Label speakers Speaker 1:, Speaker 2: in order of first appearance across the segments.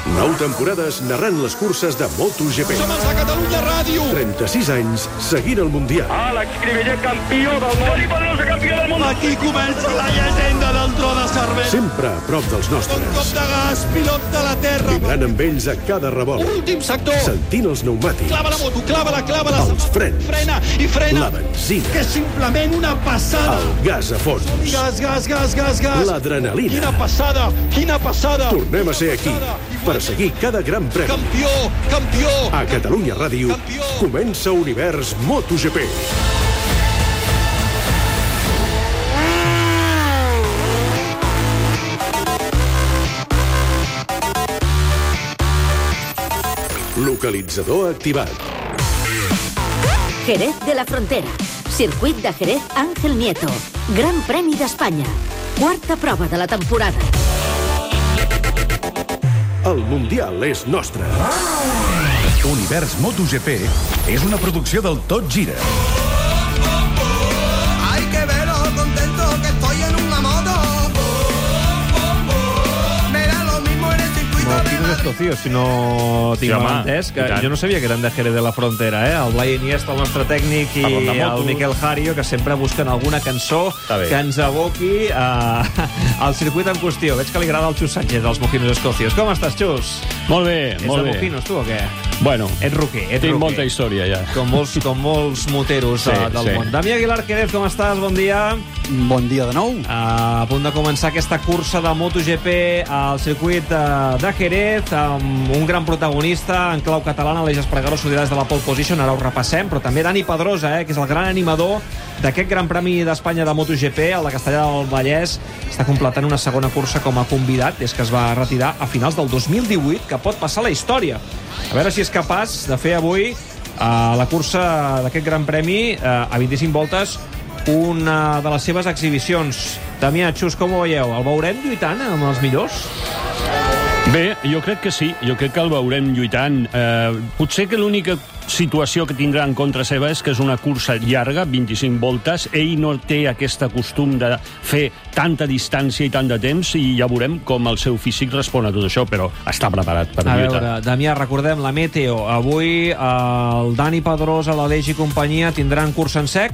Speaker 1: 9 temporades narrant les curses de MotoGP.
Speaker 2: Som els de Catalunya Ràdio.
Speaker 1: 36 anys seguint el Mundial.
Speaker 3: Àlex Cribellé, campió del món. Dani Pedrosa, campió del món.
Speaker 2: Aquí comença la llegenda del tro de Cervera.
Speaker 1: Sempre a prop dels
Speaker 2: Un
Speaker 1: nostres.
Speaker 2: cop de gas, pilot de la terra.
Speaker 1: Vibrant amb ells a cada revolt.
Speaker 2: Últim sector.
Speaker 1: Sentint els pneumàtics.
Speaker 2: Clava la moto, clava-la.
Speaker 1: Els frens.
Speaker 2: Frena i frena.
Speaker 1: La benzina.
Speaker 2: Que és simplement una passada.
Speaker 1: El gas a fons.
Speaker 2: Gas.
Speaker 1: L'adrenalina.
Speaker 2: Quina passada.
Speaker 1: Tornem a ser aquí per seguir cada gran premi.
Speaker 2: Campió.
Speaker 1: A Catalunya Ràdio
Speaker 2: Campió.
Speaker 1: comença Univers MotoGP. Localitzador activat.
Speaker 4: Jerez de la Frontera. Circuit de Jerez Ángel Nieto. Gran Premi d'Espanya. Quarta prova de la temporada.
Speaker 1: El Mundial és nostre.
Speaker 5: Univers MotoGP és una producció del Tot Gira.
Speaker 6: Hay que ver lo contento que estoy en una moto. Me da lo mismo en el circuito de
Speaker 7: Moquinos escocios, si no tinc mal entès, que jo no sabia que eren de Jerez de la Frontera, eh? El Blai Iniesta, el nostre tècnic, i el Miquel Hario, que sempre busquen alguna cançó que ens aboqui al circuit en qüestió. Veig que li agrada el Xus Sánchez, dels Moquinos escocios. Com estàs, Xus?
Speaker 8: Molt bé, molt bé.
Speaker 7: Ets de Moquinos, tu, o què?
Speaker 8: Bueno,
Speaker 7: Ets roquer,
Speaker 8: tinc molta història, ja.
Speaker 7: Com molts moteros del món. Damià Aguilar Quérez, com estàs? Bon dia.
Speaker 9: Bon dia de nou.
Speaker 7: A punt de començar aquesta cursa de MotoGP al circuit de Jerez, amb un gran protagonista en clau catalana, l'Eix Espargaró, sortirà des de la pole position, ara ho repassem, però també Dani Pedrosa, que és el gran animador d'aquest Gran Premi d'Espanya de MotoGP, el de Castellar del Vallès, està completant una segona cursa com a convidat, des que es va retirar a finals del 2018, que pot passar a la història. A veure si és capaç de fer avui la cursa d'aquest Gran Premi a 25 voltes, una de les seves exhibicions. Damià, Xus, com ho veieu? El veurem lluitant amb els millors?
Speaker 8: Bé, jo crec que sí, jo crec que el veurem lluitant. Potser que l'única situació que tindrà en contra seva és que és una cursa llarga, 25 voltes. Ell no té aquest costum de fer tanta distància i tant de temps, i ja veurem com el seu físic respon a tot això, però està preparat per lluitar.
Speaker 7: A veure, Damià, recordem la meteo. Avui el Dani Pedrosa, l'Aleix i companyia tindran cursa en sec?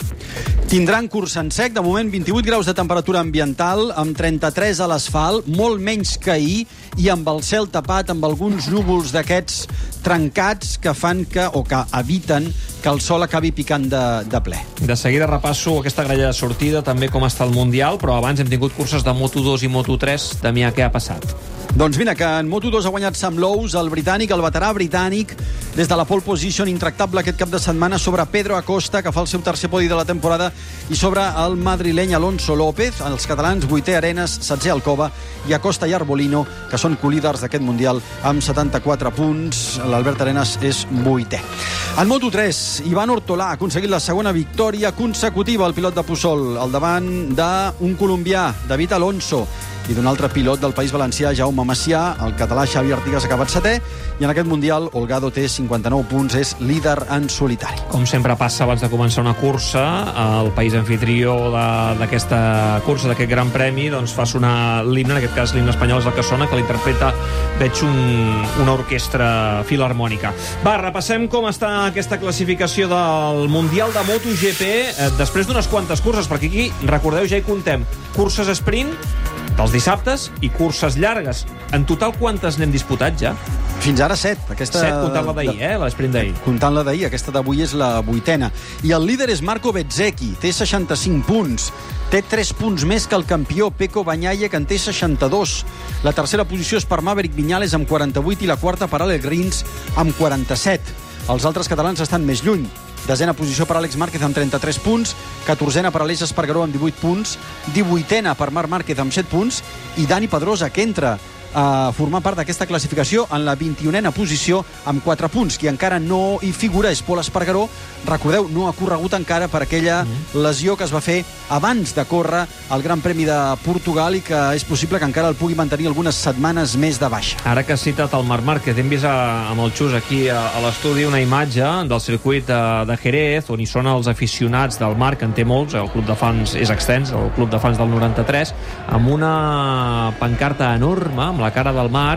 Speaker 9: Tindran curs en sec, de moment 28 graus de temperatura ambiental, amb 33 a l'asfalt, molt menys que ahir, i amb el cel tapat, amb alguns núvols d'aquests trencats que fan que eviten que el sol acabi picant de ple.
Speaker 7: De seguida repasso aquesta grella de sortida, també com està el Mundial, però abans hem tingut curses de Moto2 i Moto3. Damià, què ha passat?
Speaker 9: Doncs mira, que en Moto2 ha guanyat Sam Lowes, el britànic, el veterà britànic, des de la pole position, intractable aquest cap de setmana sobre Pedro Acosta, que fa el seu tercer podi de la temporada, i sobre el madrileny Alonso López, els catalans 8è Arenas, 7è Alcoba, i Acosta i Arbolino, que són co-líders d'aquest Mundial amb 74 punts. L'Albert Arenas és 8è. En Moto3, Ivan Ortolà ha aconseguit la segona victòria consecutiva, el pilot de Pusol, al davant d'un colombià, David Alonso, i d'un altre pilot del País Valencià, Jaume Macià. El català Xavi Artigas ha acabat 7è, i en aquest Mundial Holgado té 59 punts, és líder en solitari.
Speaker 7: Com sempre passa abans de començar una cursa, el país anfitrió d'aquesta cursa, d'aquest Gran Premi, doncs fa sonar l'himne, en aquest cas l'himne espanyol és el que sona, que l'interpreta, veig, una orquestra filharmònica. Va, repassem com està aquesta classificació del Mundial de MotoGP després d'unes quantes curses, perquè aquí, recordeu, ja hi contem curses sprint dels dissabtes i curses llargues. En total, quantes n'hem disputat ja?
Speaker 9: Fins ara 7.
Speaker 7: 7, comptant la d'ahir, l'esprint d'ahir.
Speaker 9: Comptant la d'ahir, aquesta d'avui és la 8a. I el líder és Marco Bezzecchi, té 65 punts. Té 3 punts més que el campió Pecco Bagnaia, que en té 62. La tercera posició és per Maverick Viñales amb 48 i la quarta per Alex Rins amb 47. Els altres catalans estan més lluny. Desena posició per Àlex Márquez amb 33 punts, 14a per Aleix Espargaró amb 18 punts, 18a per Marc Márquez amb 7 punts, i Dani Pedrosa, que entra a formar part d'aquesta classificació en la 21a posició amb 4 punts. Qui encara no hi figura és Pol Espargaró. Recordeu, no ha corregut encara per aquella lesió que es va fer abans de córrer el Gran Premi de Portugal, i que és possible que encara el pugui mantenir algunes setmanes més de baixa.
Speaker 7: Ara que has citat el Marc Márquez, hem vist amb el Xus aquí a l'estudi una imatge del circuit de Jerez, on hi són els aficionats del Marc, en té molts, el club de fans és extens, el club de fans del 93, amb una pancarta enorme, amb la cara del Marc,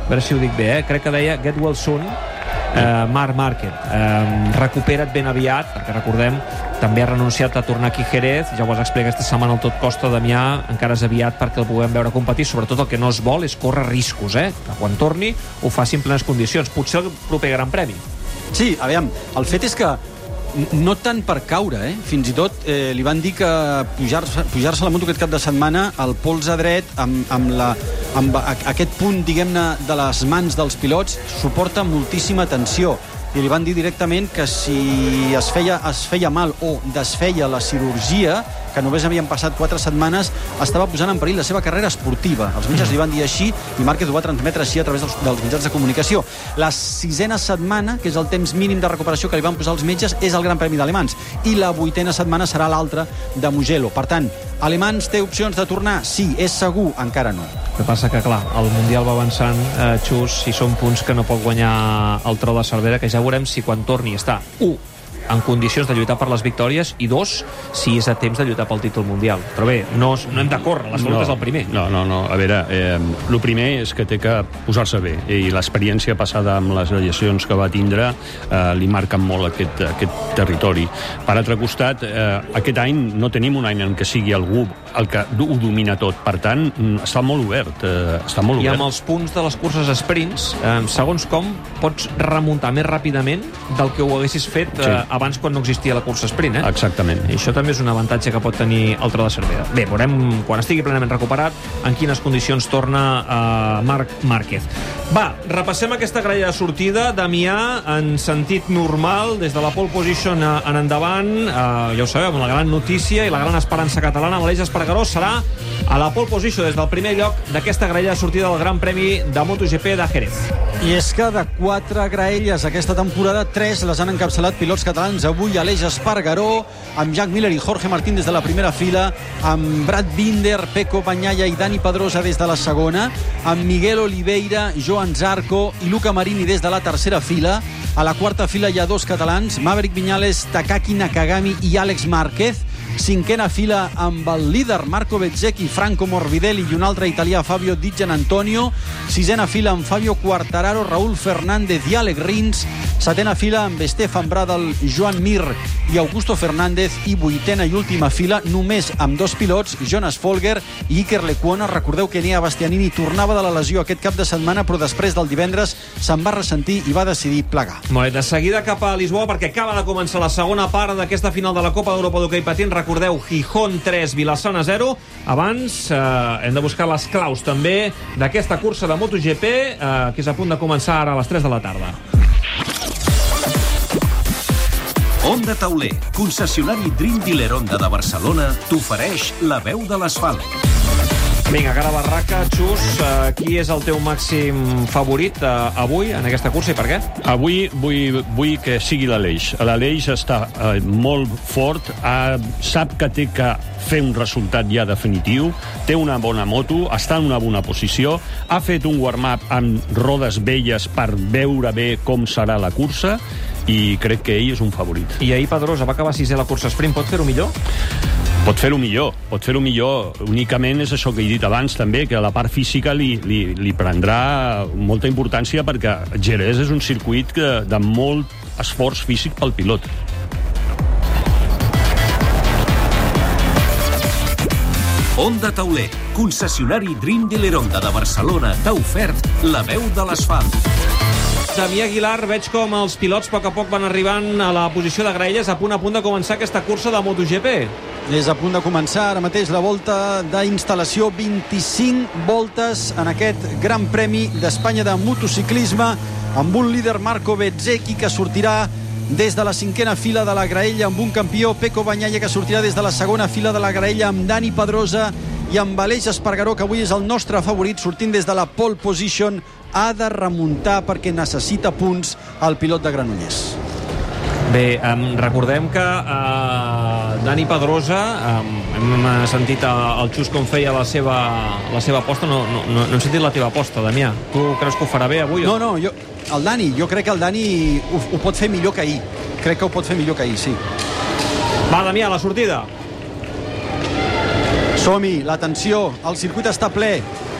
Speaker 7: a veure si ho dic bé, crec que deia Get Well Soon, Marc Márquez, recupera't ben aviat, perquè recordem, també ha renunciat a tornar aquí a Jerez, ja ho has explicat aquesta setmana al Tot Costa, Damià, encara és aviat perquè el puguem veure competir, sobretot el que no es vol és córrer riscos, que quan torni ho faci en plenes condicions, potser el proper Gran Premi.
Speaker 9: Sí, aviam, el fet és que no tant per caure, fins i tot li van dir que pujar-se a la moto aquest cap de setmana, el polze dret amb aquest punt, diguem-ne, de les mans dels pilots suporta moltíssima tensió, i li van dir directament que si es feia mal o desfeia la cirurgia, que només havien passat 4 setmanes, estava posant en perill la seva carrera esportiva. Els metges li van dir així i Márquez ho va transmetre així a través dels mitjans de comunicació. La 6a setmana, que és el temps mínim de recuperació que li van posar els metges, és el Gran Premi d'Alemans, i la 8a setmana serà l'altra de Mugello. Per tant, Alemans té opcions de tornar? Sí. És segur? Encara no.
Speaker 7: El que passa que, clar, el Mundial va avançant, Xus, i són punts que no pot guanyar el Tro de Cervera, que ja veurem si quan torni està, 1, en condicions de lluitar per les victòries, i 2, si és a temps de lluitar pel títol mundial. Però bé, no hem de córrer, la salut és el primer.
Speaker 8: No, a veure, el primer és que té que posar-se bé, i l'experiència passada amb les lesions que va tindre li marquen molt aquest territori. Per altre costat, aquest any no tenim un any en què sigui algú el que ho domina tot, per tant, està molt obert. I
Speaker 7: amb els punts de les curses sprints, segons com, pots remuntar més ràpidament del que ho haguessis fet abans quan no existia la cursa sprint.
Speaker 8: Exactament.
Speaker 7: I això també és un avantatge que pot tenir el Tro de Cervera. Bé, veurem quan estigui plenament recuperat en quines condicions torna Marc Márquez. Va, repassem aquesta grella de sortida, Damià, en sentit normal, des de la pole position en endavant, ja ho sabeu, amb la gran notícia i la gran esperança catalana, Aleix Espargaró serà a la pole position des del primer lloc d'aquesta grella de sortida del Gran Premi de MotoGP de Jerez.
Speaker 9: I és que de 4 graelles aquesta temporada, 3 les han encapçalat pilots catalans. Avui Aleix Espargaró, amb Jack Miller i Jorge Martín des de la primera fila, amb Brad Binder, Pecco Bagnaia i Dani Pedrosa des de la segona, amb Miguel Oliveira, Joan Zarco i Luca Marini des de la tercera fila. A la quarta fila hi ha 2 catalans, Maverick Viñales, Takaki Nakagami i Àlex Márquez. 5a fila amb el líder Marco Bezzecchi, Franco Morbidelli i un altre italià, Fabio Di Gianantonio. 6a fila amb Fabio Quartararo, Raúl Fernández i Alec Rins. 7a fila amb Stefan Bradl, Joan Mir i Augusto Fernández. I 8a i última fila només amb 2 pilots, Jonas Folger i Iker Lecuona. Recordeu que Enea Bastianini tornava de la lesió aquest cap de setmana, però després del divendres se'n va ressentir i va decidir plegar.
Speaker 7: Molt bé, de seguida cap a Lisboa, perquè acaba de començar la segona part d'aquesta final de la Copa d'Europa d'hoquei patins. Recordeu, Gijón 3, Vilassana 0. Abans hem de buscar les claus també d'aquesta cursa de MotoGP que és a punt de començar ara a les 3 de la tarda.
Speaker 10: Honda Tauler, concessionari Dream Dealer Honda de Barcelona, t'ofereix la veu de l'asfalt.
Speaker 7: Vinga, cara barraca, Xus, qui és el teu màxim favorit avui en aquesta cursa i per què?
Speaker 8: Avui vull que sigui l'Aleix. L'Aleix està molt fort, sap que té que fer un resultat ja definitiu, té una bona moto, està en una bona posició, ha fet un warm-up amb rodes velles per veure bé com serà la cursa i crec que ell és un favorit.
Speaker 7: I ahir Pedrosa va acabar 6è a la cursa sprint, pot fer-ho millor?
Speaker 8: Pot fer-ho millor. Únicament és això que he dit abans també, que la part física li prendrà molta importància perquè Jerez és un circuit de molt esforç físic pel pilot.
Speaker 10: Honda Tauler, concessionari Dream Dealer Honda de Barcelona, t'ha ofert la veu de l'asfalt.
Speaker 7: Damià Aguilar, veig com els pilots a poc van arribant a la posició de graelles a punt de començar aquesta cursa de MotoGP.
Speaker 9: És a punt de començar ara mateix la volta d'instal·lació, 25 voltes en aquest Gran Premi d'Espanya de motociclisme, amb un líder Marco Bezzecchi que sortirà des de la 5a fila de la graella amb un campió, Pecco Bagnaia, que sortirà des de la segona fila de la graella amb Dani Pedrosa i amb Aleix Espargaró, que avui és el nostre favorit, sortint des de la pole position. Ha de remuntar perquè necessita punts el pilot de Granollers.
Speaker 7: Bé, recordem que Dani Pedrosa, hem sentit el Xus com feia la seva aposta, no hem sentit la teva aposta, Damià. Tu creus que ho farà bé avui?
Speaker 9: No, jo crec que el Dani ho pot fer millor que ahir. Crec que ho pot fer millor que ahir, sí.
Speaker 7: Va, Damià, la sortida.
Speaker 9: Som-hi, l'atenció, el circuit està ple.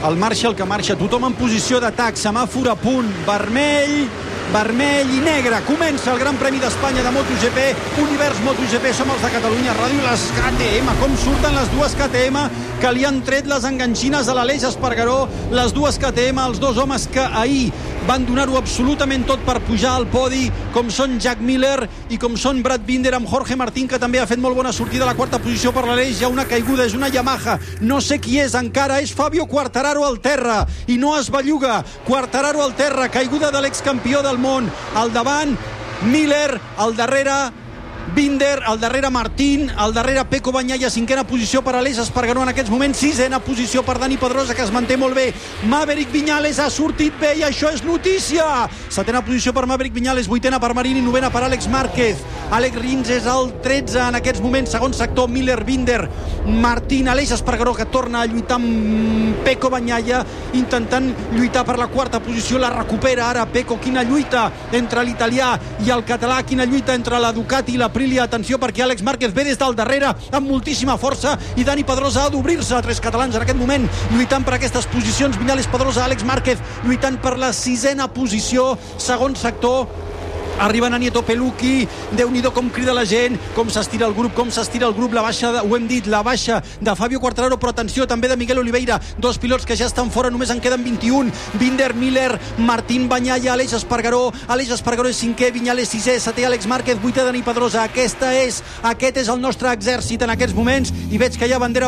Speaker 9: el Marshall que marxa, tothom en posició d'atac, semàfor a punt, vermell i negre. Comença el Gran Premi d'Espanya de MotoGP, Univers MotoGP, som els de Catalunya Ràdio, les KTM, com surten les dues KTM que li han tret les enganxines a l'Aleix Espargaró, les dues KTM, els dos homes que ahir van donar-ho absolutament tot per pujar al podi, com són Jack Miller i com són Brad Binder, amb Jorge Martín, que també ha fet molt bona sortida a la quarta posició per l'Aleix. Hi ha una caiguda, és una Yamaha, no sé qui és encara, és Fabio Quartararo al terra, i no es belluga. Quartararo al terra, caiguda de l'excampió del món. Al davant, Miller, al darrere Binder, al darrere Martín, al darrere Pecco Bagnaia, cinquena posició per Aleix Espargaró en aquests moments, sisena posició per Dani Pedrosa, que es manté molt bé. Maverick Viñales ha sortit bé i això és notícia. Setena posició per Maverick Viñales, vuitena per Marini, novena per Àlex Márquez. Àlex Rins és el 13 en aquests moments, segon sector, Miller, Binder, Martín, Aleix Espargaró, que torna a lluitar amb Pecco Bagnaia, intentant lluitar per la quarta posició, la recupera ara Pecco. Quina lluita entre l'italià i el català, quina lluita entre la Ducati i la Aprilia. Atenció, perquè Àlex Márquez ve des del darrere amb moltíssima força i Dani Pedrosa ha d'obrir-se. Tres catalans en aquest moment lluitant per aquestes posicions. Viñales, Pedrosa, Àlex Márquez lluitant per la sisena posició, segon sector. Arriben a Nieto Pelucchi, Déu-n'hi-do com crida la gent, com s'estira el grup, la baixa, ho hem dit, la baixa de Fabio Quartararo, però atenció també de Miguel Oliveira, dos pilots que ja estan fora, només en queden 21, Binder, Miller, Martín Bagnaia, Aleix Espargaró és cinquè, Viñales sisè, setè Àlex Márquez, vuitè Dani Pedrosa. Aquest és el nostre exèrcit en aquests moments, i veig que hi ha bandera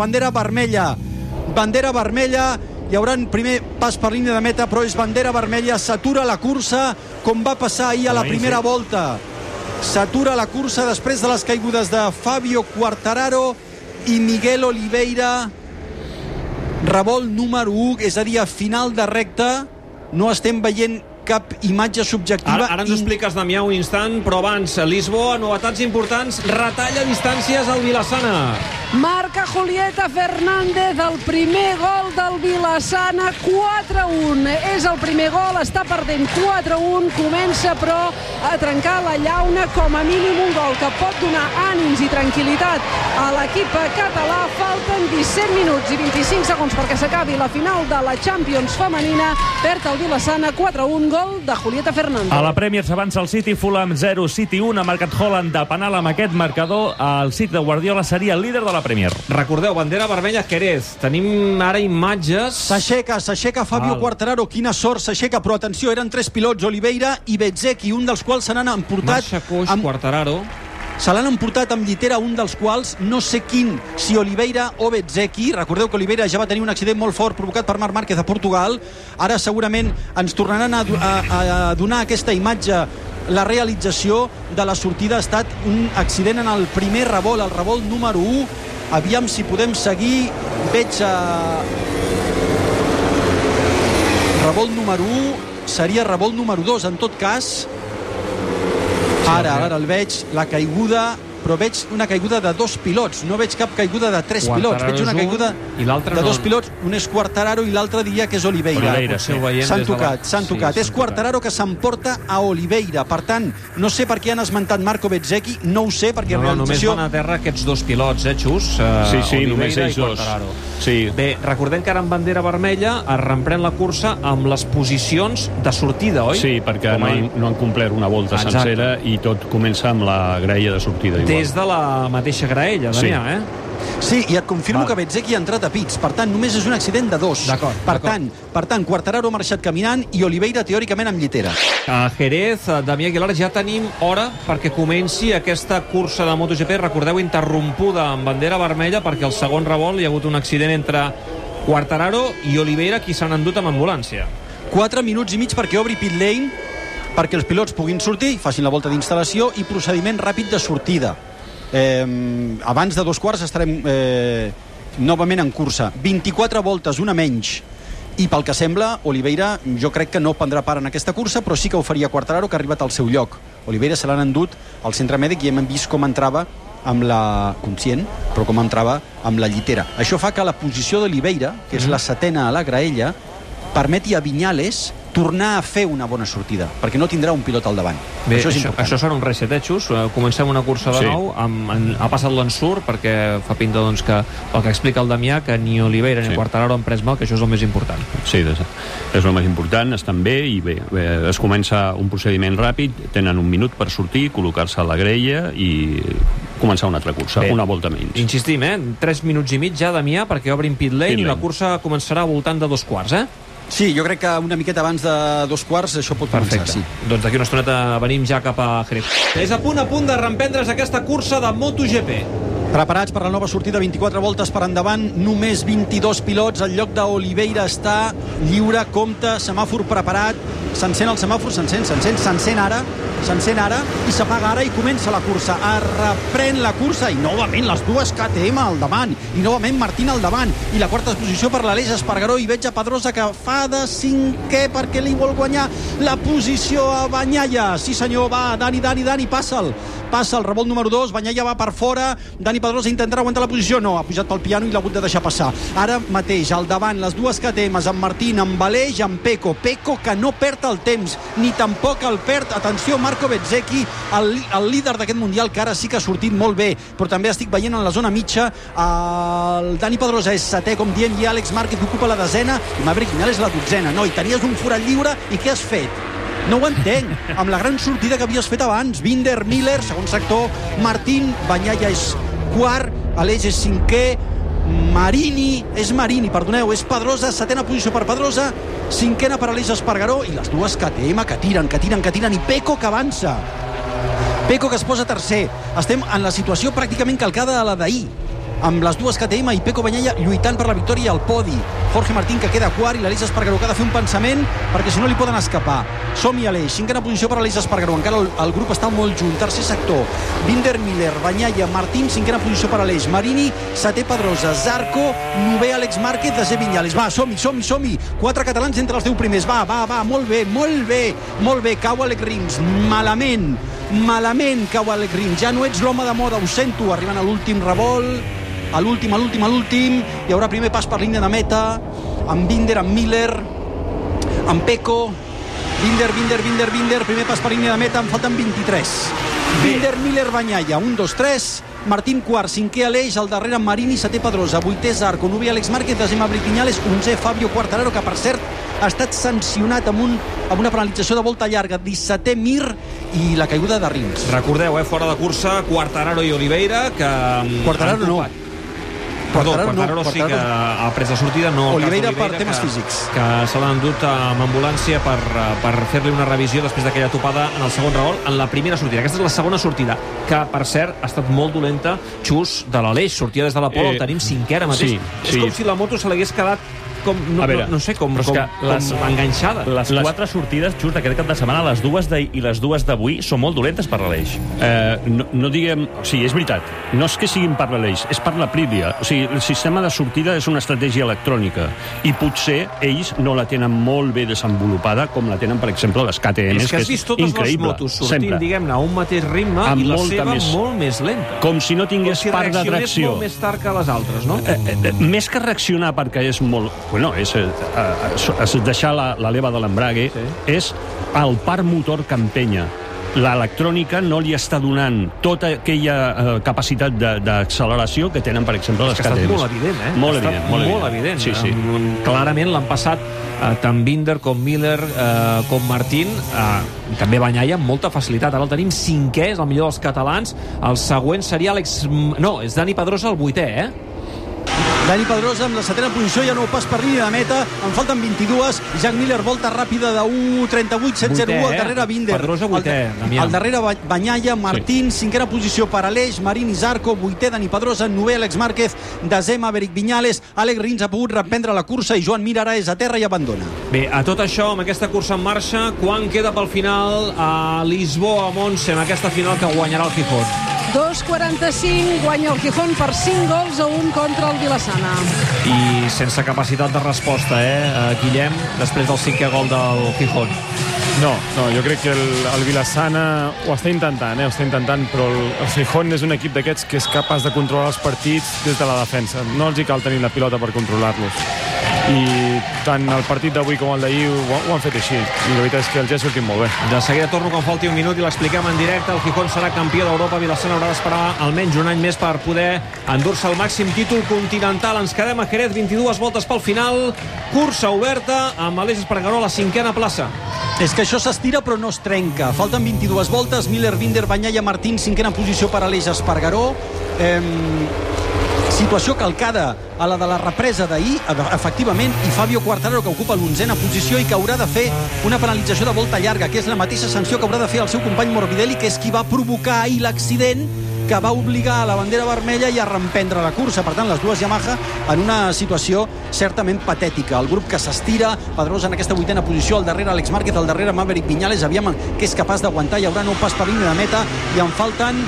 Speaker 9: vermella. Hi haurà un primer pas per línia de meta, però és bandera vermella, s'atura la cursa, com va passar ahir a la primera volta. S'atura la cursa després de les caigudes de Fabio Quartararo i Miguel Oliveira. Revolt número 1, és a dir, a final de recta. No estem veient cap imatge subjectiva.
Speaker 7: Ara ens ho expliques, Damià, un instant, però abans, Lisboa, novetats importants, retalla distàncies al Vilassana.
Speaker 11: Marca Julieta Fernández el primer gol del Vilassana, 4-1. És el primer gol, està perdent 4-1, comença però a trencar la llauna, com a mínim un gol que pot donar ànims i tranquil·litat a l'equip català. Falten 17 minuts i 25 segons perquè s'acabi la final de la Champions femenina. Perd el Vilassana 4-1, gol de Julieta Fernández.
Speaker 12: A la Premier s'avança el City, Fulham 0, City 1, ha marcat Holland de penal amb aquest marcador. El City de Guardiola seria el líder de la Premier.
Speaker 7: Recordeu, bandera vermella Jerez. Tenim ara imatges.
Speaker 9: S'aixeca Fabio Quartararo, quina sort s'aixeca, però atenció, eren tres pilots, Oliveira i Bezzecchi, un dels quals se n'han emportat...
Speaker 7: Marxa coix, Quartararo.
Speaker 9: Se l'han emportat amb llitera, un dels quals, no sé quin, si Oliveira o Bezzecchi. Recordeu que Oliveira ja va tenir un accident molt fort provocat per Marc Márquez a Portugal. Ara segurament ens tornaran a donar aquesta imatge. La realització de la sortida ha estat un accident en el primer revolt, el revolt número 1. Aviam si podem seguir. Veig revolt número 1, seria revolt número 2 en tot cas. Ara el veig, la caiguda, però veig una caiguda de dos pilots, no veig cap caiguda de tres pilots, veig una caiguda de dos pilots, un és Quartararo i l'altre diria que és Oliveira. S'han tocat. És Quartararo que s'emporta a Oliveira, per tant, no sé per què han esmentat Marco Bezzecchi, no ho sé, perquè realització...
Speaker 7: Només van a terra aquests dos pilots, Xus?
Speaker 8: Sí, només ells dos.
Speaker 7: Bé, recordem que ara en bandera vermella es reprèn la cursa amb les posicions de sortida, oi?
Speaker 8: Sí, perquè no han complert una volta sencera i tot comença amb la graella de sortida.
Speaker 7: Des de la mateixa graella, Damià,
Speaker 9: Sí, i et confirmo que Bezzecchi ha entrat a pits, per tant, només és un accident de dos. Per tant, Quartararo ha marxat caminant i Oliveira, teòricament, amb llitera.
Speaker 7: A Jerez, Damià Aguilar, ja tenim hora perquè comenci aquesta cursa de MotoGP, recordeu, interrompuda amb bandera vermella, perquè al segon revolt hi ha hagut un accident entre Quartararo i Oliveira, qui s'han endut amb ambulància.
Speaker 9: 4 minuts i mig perquè obri pit lane, perquè els pilots puguin sortir, facin la volta d'instal·lació i procediment ràpid de sortida. Abans de 2:15 estarem novament en cursa. 24 voltes, una menys. I pel que sembla, Oliveira jo crec que no prendrà part en aquesta cursa, però sí que ho faria Quartararo, que ha arribat al seu lloc. Oliveira se l'han endut al centre mèdic i hem vist com entrava amb la conscient, però com entrava amb la llitera. Això fa que la posició d'Oliveira, que és la setena a la graella, permeti a Viñales tornar a fer una bona sortida, perquè no tindrà un pilot al davant.
Speaker 7: Bé,
Speaker 9: això és important.
Speaker 7: Això serà un reset, Xus? Comencem una cursa de nou, ha passat l'ensurt, perquè fa pinta doncs, que el que explica el Damià, que ni Oliveira ni Quartararo han pres mal, que això és el més important.
Speaker 8: Sí, és el més important, estan bé, i bé, es comença un procediment ràpid, tenen un minut per sortir, col·locar-se a la grella i començar una altra cursa, una volta menys.
Speaker 7: Insistim, 3 minuts i mig ja, Damià, perquè obrin pit lane i la cursa començarà al voltant de 2/4,
Speaker 9: Sí, jo crec que una miqueta abans de 2/4 això pot començar, sí.
Speaker 7: Doncs d'aquí una estoneta venim ja cap a Jerez. És a punt de reemprendre's aquesta cursa de MotoGP.
Speaker 9: Preparats per la nova sortida, 24 voltes per endavant, només 22 pilots, el lloc d'Oliveira està lliure, compte, semàfor preparat, s'encén el semàfor, s'encén ara, i s'apaga ara i comença la cursa, es reprèn la cursa, i novament les dues KTM al davant, i novament Martín al davant, i la quarta posició per l'Aleix Espargaró, i veig a Pedrosa que fa de 5è perquè li vol guanyar la posició a Bagnaia. Sí senyor, va, Dani, passa el revolt número 2, Bagnaia va per fora, Dani Pedrosa intentarà aguantar la posició, no, ha pujat pel piano i l'ha hagut de deixar passar. Ara mateix, al davant, les dues KTMs, amb Martín, amb Aleix, amb Pecco que no perd el temps, ni tampoc el perd, atenció, Marco Bezzecchi, el líder d'aquest Mundial, que ara sí que ha sortit molt bé, però també estic veient en la zona mitja, el Dani Pedrosa és 7è, com diem, i Àlex Márquez ocupa la 10a, i Maverick Viñales la 12a. Noi, tenies un forat lliure, i què has fet? No ho entenc, amb la gran sortida que havies fet abans. Binder, Miller, segon sector, Martín, Bagnaia és quart, Aleix és 5è, Marini, perdoneu, és Pedrosa, 7a posició per Pedrosa, 5a per Aleix Espargaró, i les dues KTM que tiren, i Pecco que avança. Pecco que es posa tercer. Estem en la situació pràcticament calcada a la d'ahir, amb les dues KTM i Pecco Bagnaia lluitant per la victòria al podi. Jorge Martín que queda quart i l'Aleix Espargaró que ha de fer un pensament perquè si no li poden escapar. Som-hi, Aleix, 5a posició per Aleix Espargaró, encara el grup està molt junt. Tercer sector, Binder, Miller, Bagnaia, Martín, 5a posició per Aleix, Marini, 7è Pedrosa, Zarco, 9è Àlex Márquez, 10è Viñales. Va, som-hi, 4 catalans entre els 10 primers. Va, molt bé, cau Alex Rins, malament cau Alex Rins, ja no ets l'home de moda, ho sento, arribant a l'últim revolt, a l'últim, hi haurà primer pas per línia de meta, amb Binder, amb Miller, amb Pecco, Binder, primer pas per línia de meta, en falten 23. Binder, Miller, Bagnaia, 1, 2, 3, Martín quart, 5è Aleix, al darrere Marini, 7è Pedrosa, 8è Zarco, 9è Àlex Márquez, 10è Maverick Viñales, 11è Fabio Quartararo, que per cert ha estat sancionat amb una penalització de volta llarga, 17è Mir, i la caiguda de Rins.
Speaker 7: Recordeu, fora de cursa, Quartararo i Oliveira, que...
Speaker 9: Quartararo no.
Speaker 7: Quartararo sí que ha pres la sortida, no
Speaker 9: Oliveira per temes físics,
Speaker 7: que se l'han endut amb ambulància per fer-li una revisió després d'aquella topada en el segon revolt en la primera sortida. Aquesta és la segona sortida, que per cert ha estat molt dolenta. Xus, de l'Aleix, sortia des de la pole, el tenim 5è ara mateix. És com si la moto se l'hagués quedat com enganxada.
Speaker 12: Les 4 sortides, Xus, d'aquest cap de setmana, les dues d'ahir i les dues d'avui, són molt dolentes per l'Aleix.
Speaker 8: No diguem... Sí, és veritat. No és que siguin per l'Aleix, és per l'Aprilia. O sigui, el sistema de sortida és una estratègia electrònica i potser ells no la tenen molt bé desenvolupada com la tenen, per exemple, les KTM.
Speaker 7: És que has vist totes les motos sortint, diguem-ne, a un mateix ritme i la seva molt més lenta.
Speaker 8: Com si no tingués part de tracció.
Speaker 7: Molt més tard que les altres, no?
Speaker 8: Més que reaccionar perquè és molt... Bueno, és deixar la leva de l'embrague, és el parc motor que empenya. L'electrònica no li està donant tota aquella capacitat d'acceleració que tenen, per exemple, les KTM.
Speaker 7: Ha estat molt evident, Molt evident.
Speaker 8: Sí.
Speaker 7: Clarament l'han passat tant Binder com Miller com Martín, també Bagnaia amb molta facilitat. Ara el tenim 5è, és el millor dels catalans. El següent seria és Dani Pedrosa, el 8è,
Speaker 9: Dani Pedrosa amb la 7a posició, ja no pas per línia de meta, en falten 22. Jack Miller, volta ràpida de 1.38, 7.01, al darrere Binder.
Speaker 7: Pedrosa 8è,
Speaker 9: al darrere Bagnaia, Martín, 5a posició per Aleix, Marini, Zarco, 8è Dani Pedrosa, 9è Àlex Márquez, 10è Maverick Viñales. Àlex Rins ha pogut reprendre la cursa i Joan Mir ara és a terra i abandona.
Speaker 7: Bé, a tot això, amb aquesta cursa en marxa, quan queda pel final a Lisboa, Montse, amb aquesta final que guanyarà el Gijón?
Speaker 11: 2:45, guanya el Gijón per 5-1 contra el Vilassana.
Speaker 7: I sense capacitat de resposta, Guillem, després del 5è gol del Gijón.
Speaker 13: No, jo crec que el Vilassana ho està intentant, però el Gijón és un equip d'aquests que és capaç de controlar els partits des de la defensa. No els hi cal tenir la pilota per controlar-los. i tant el partit d'avui com el d'ahir ho han fet així, i la veritat és que els ha sortit molt bé.
Speaker 7: De seguida torno quan falti un minut i l'expliquem en directe. El Gijón serà campió d'Europa. Vilassana haurà d'esperar almenys un any més per poder endur-se el màxim títol continental. Ens quedem a Jerez, 22 voltes pel final, cursa oberta amb Aleix Espargaró a la 5a plaça.
Speaker 9: És que això s'estira però no es trenca. Falten 22 voltes, Miller, Binder, Bagnaia, Martín, 5a posició per Aleix Espargaró. Situació calcada a la de la represa d'ahir, efectivament, i Fabio Quartararo, que ocupa l'11a posició i que haurà de fer una penalització de volta llarga, que és la mateixa sanció que haurà de fer el seu company Morbidelli, que és qui va provocar ahir l'accident que va obligar a la bandera vermella i a reemprendre la cursa. Per tant, les dues Yamaha en una situació certament patètica. El grup que s'estira, Pedrosa en aquesta 8a posició, al darrere Alex Márquez, al darrere Maverick Viñales, aviam què és capaç d'aguantar. Hi haurà nou pas per línia de meta i en falten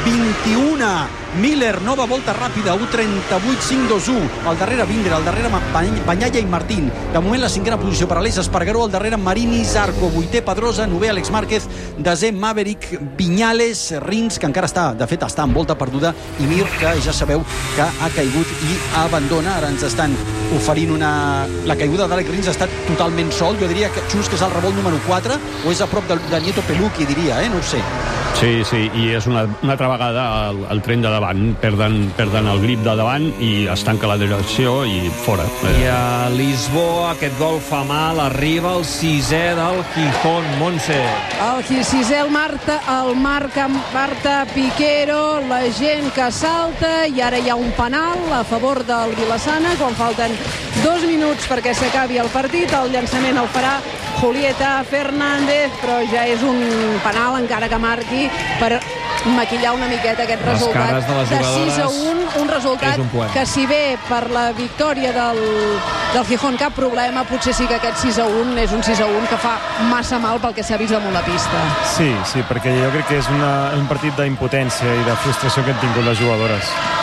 Speaker 9: 21. Miller, nova volta ràpida, 1:38.521. Al darrere Binder, al darrere Bagnaia i Martín. De moment la 5a posició per Aleix Espargaró, al darrere Marini Zarco, 8è Pedrosa, 9è Alex Márquez, 10è Maverick Viñales, Rins, que encara està, de fet està en volta perduda, i Mir, que ja sabeu que ha caigut i abandona. Ara ens estan oferint la caiguda d'Àlex Rins, ha estat totalment sol. Jo diria que just que és el revolt número 4 o és a prop de Nieto Pelucchi, diria, no ho sé.
Speaker 8: Sí, i és una altra vegada el tren de davant, perden el grip de davant i es tanca la direcció i fora.
Speaker 7: I a Lisboa aquest gol fa mal, arriba el 6è del Gijón, Montse.
Speaker 11: El 6è el marca Marta Piquero, la gent que salta, i ara hi ha un penal a favor del Vilassana quan falten 2 minuts perquè s'acabi el partit. El llançament el farà Julieta Fernández, però ja és un penal, encara que marqui, per maquillar una miqueta aquest resultat de 6-1, un resultat que, si bé per la victòria del Gijón cap problema, potser sí que aquest 6-1 és un 6-1 que fa massa mal pel que s'ha vist damunt la pista.
Speaker 13: Sí, perquè jo crec que és un partit d'impotència i de frustració que han tingut les jugadores,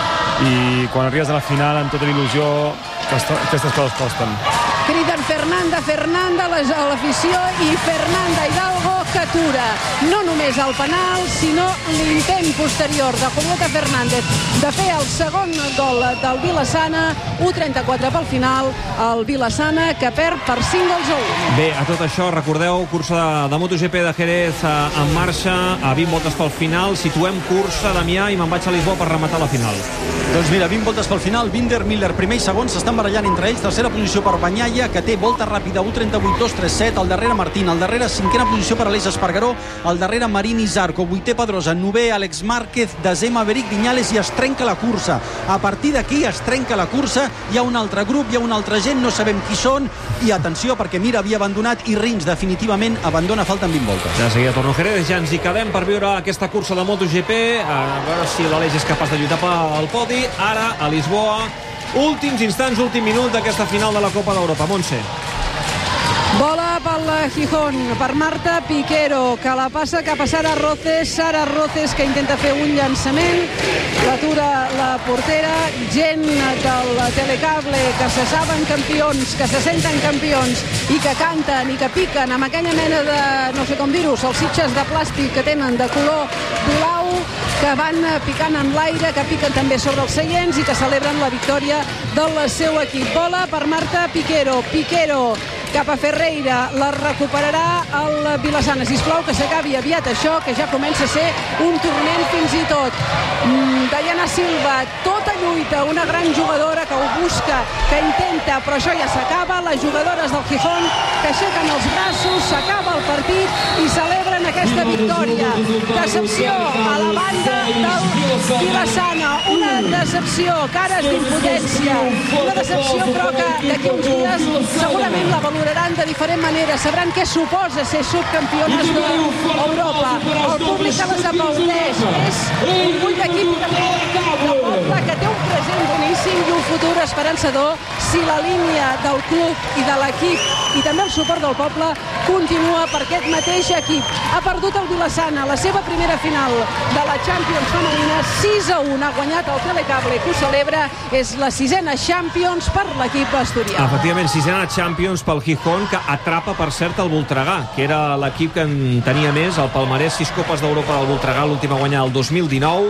Speaker 13: i quan arribes a la final amb tota l'il·lusió aquestes coses costen.
Speaker 11: Criden Fernanda a l'afició, i Fernanda Hidalgo que atura no només el penal, sinó l'intent posterior de Julieta Fernández de fer el segon gol del Vilassana. 1:34 pel final, el Vilassana que perd per 5-1.
Speaker 7: Bé, a tot això, recordeu, cursa de MotoGP de Jerez en marxa, a 20 voltes pel final. Situem cursa, Damià, i me'n vaig a Lisboa per rematar la final.
Speaker 9: Doncs mira, 20 voltes pel final, Binder, Miller, primer i segon, s'estan barallant entre ells. Tercera posició per Bagnaia, que té volta ràpida, 1:38.237. Al darrere Martín, al darrere 5a posició per Aleix Espargaró, al darrere Marini Zarco, 8è Pedrosa, 9è Alex Márquez, 10è Maverick Viñales, i es trenca la cursa. A partir d'aquí es trenca la cursa, hi ha un altre grup, hi ha una altra gent, no sabem qui són, i atenció, perquè Mir havia abandonat i Rins definitivament abandona, falten 20 voltes.
Speaker 7: De seguida torno a Jerez, ja ens hi quedem per viure aquesta cursa de MotoGP, a veure si l'Aleix és capaç de lluitar pel podi. Ara, a Lisboa, últims instants, últim minut d'aquesta final de la Copa d'Europa. Montse.
Speaker 11: Bola pel Gijón, per Marta Piquero, que la passa cap a Sara Roces, que intenta fer un llançament, l'atura la portera. Gent del Telecable que se saben campions, que se senten campions i que canten i que piquen amb aquella mena de, no sé com dir-ho, salsitxes de plàstic que tenen de color blau, que van picant en l'aire, que piquen també sobre els seients i que celebren la victòria del seu equip. Bola per Marta Piquero cap a Ferreira, la recuperarà el Vilassana. Sisplau, que s'acabi aviat això, que ja comença a ser un turment fins i tot. Diana Silva, tota lluita, una gran jugadora que ho busca, que intenta, però això ja s'acaba. Les jugadores del Gijón que aixequen els braços, s'acaba el partit i celebren aquesta victòria. Decepció a la banda del Vilassana, una decepció, cares d'impotència, una decepció però que d'aquí uns dies segurament la valoraran de diferent manera, sabran què suposa ser subcampiones d'Europa. El públic que les aplaudeix, és orgull d'equip de poble que té un present boníssim i un futur esperançador si la línia del club i de l'equip i també el suport del poble continua per aquest mateix equip. Ha perdut el Vilassana la seva primera final de la Champions femenina, 6-1, ha guanyat el Telecable, que ho celebra, és la 6a Champions per l'equip asturià.
Speaker 7: Efectivament, 6a Champions pel Gijón, que atrapa, per cert, el Voltregà, que era l'equip que en tenia més, el palmarès, 6 Copes d'Europa del Voltregà, l'última guanyada el 2019,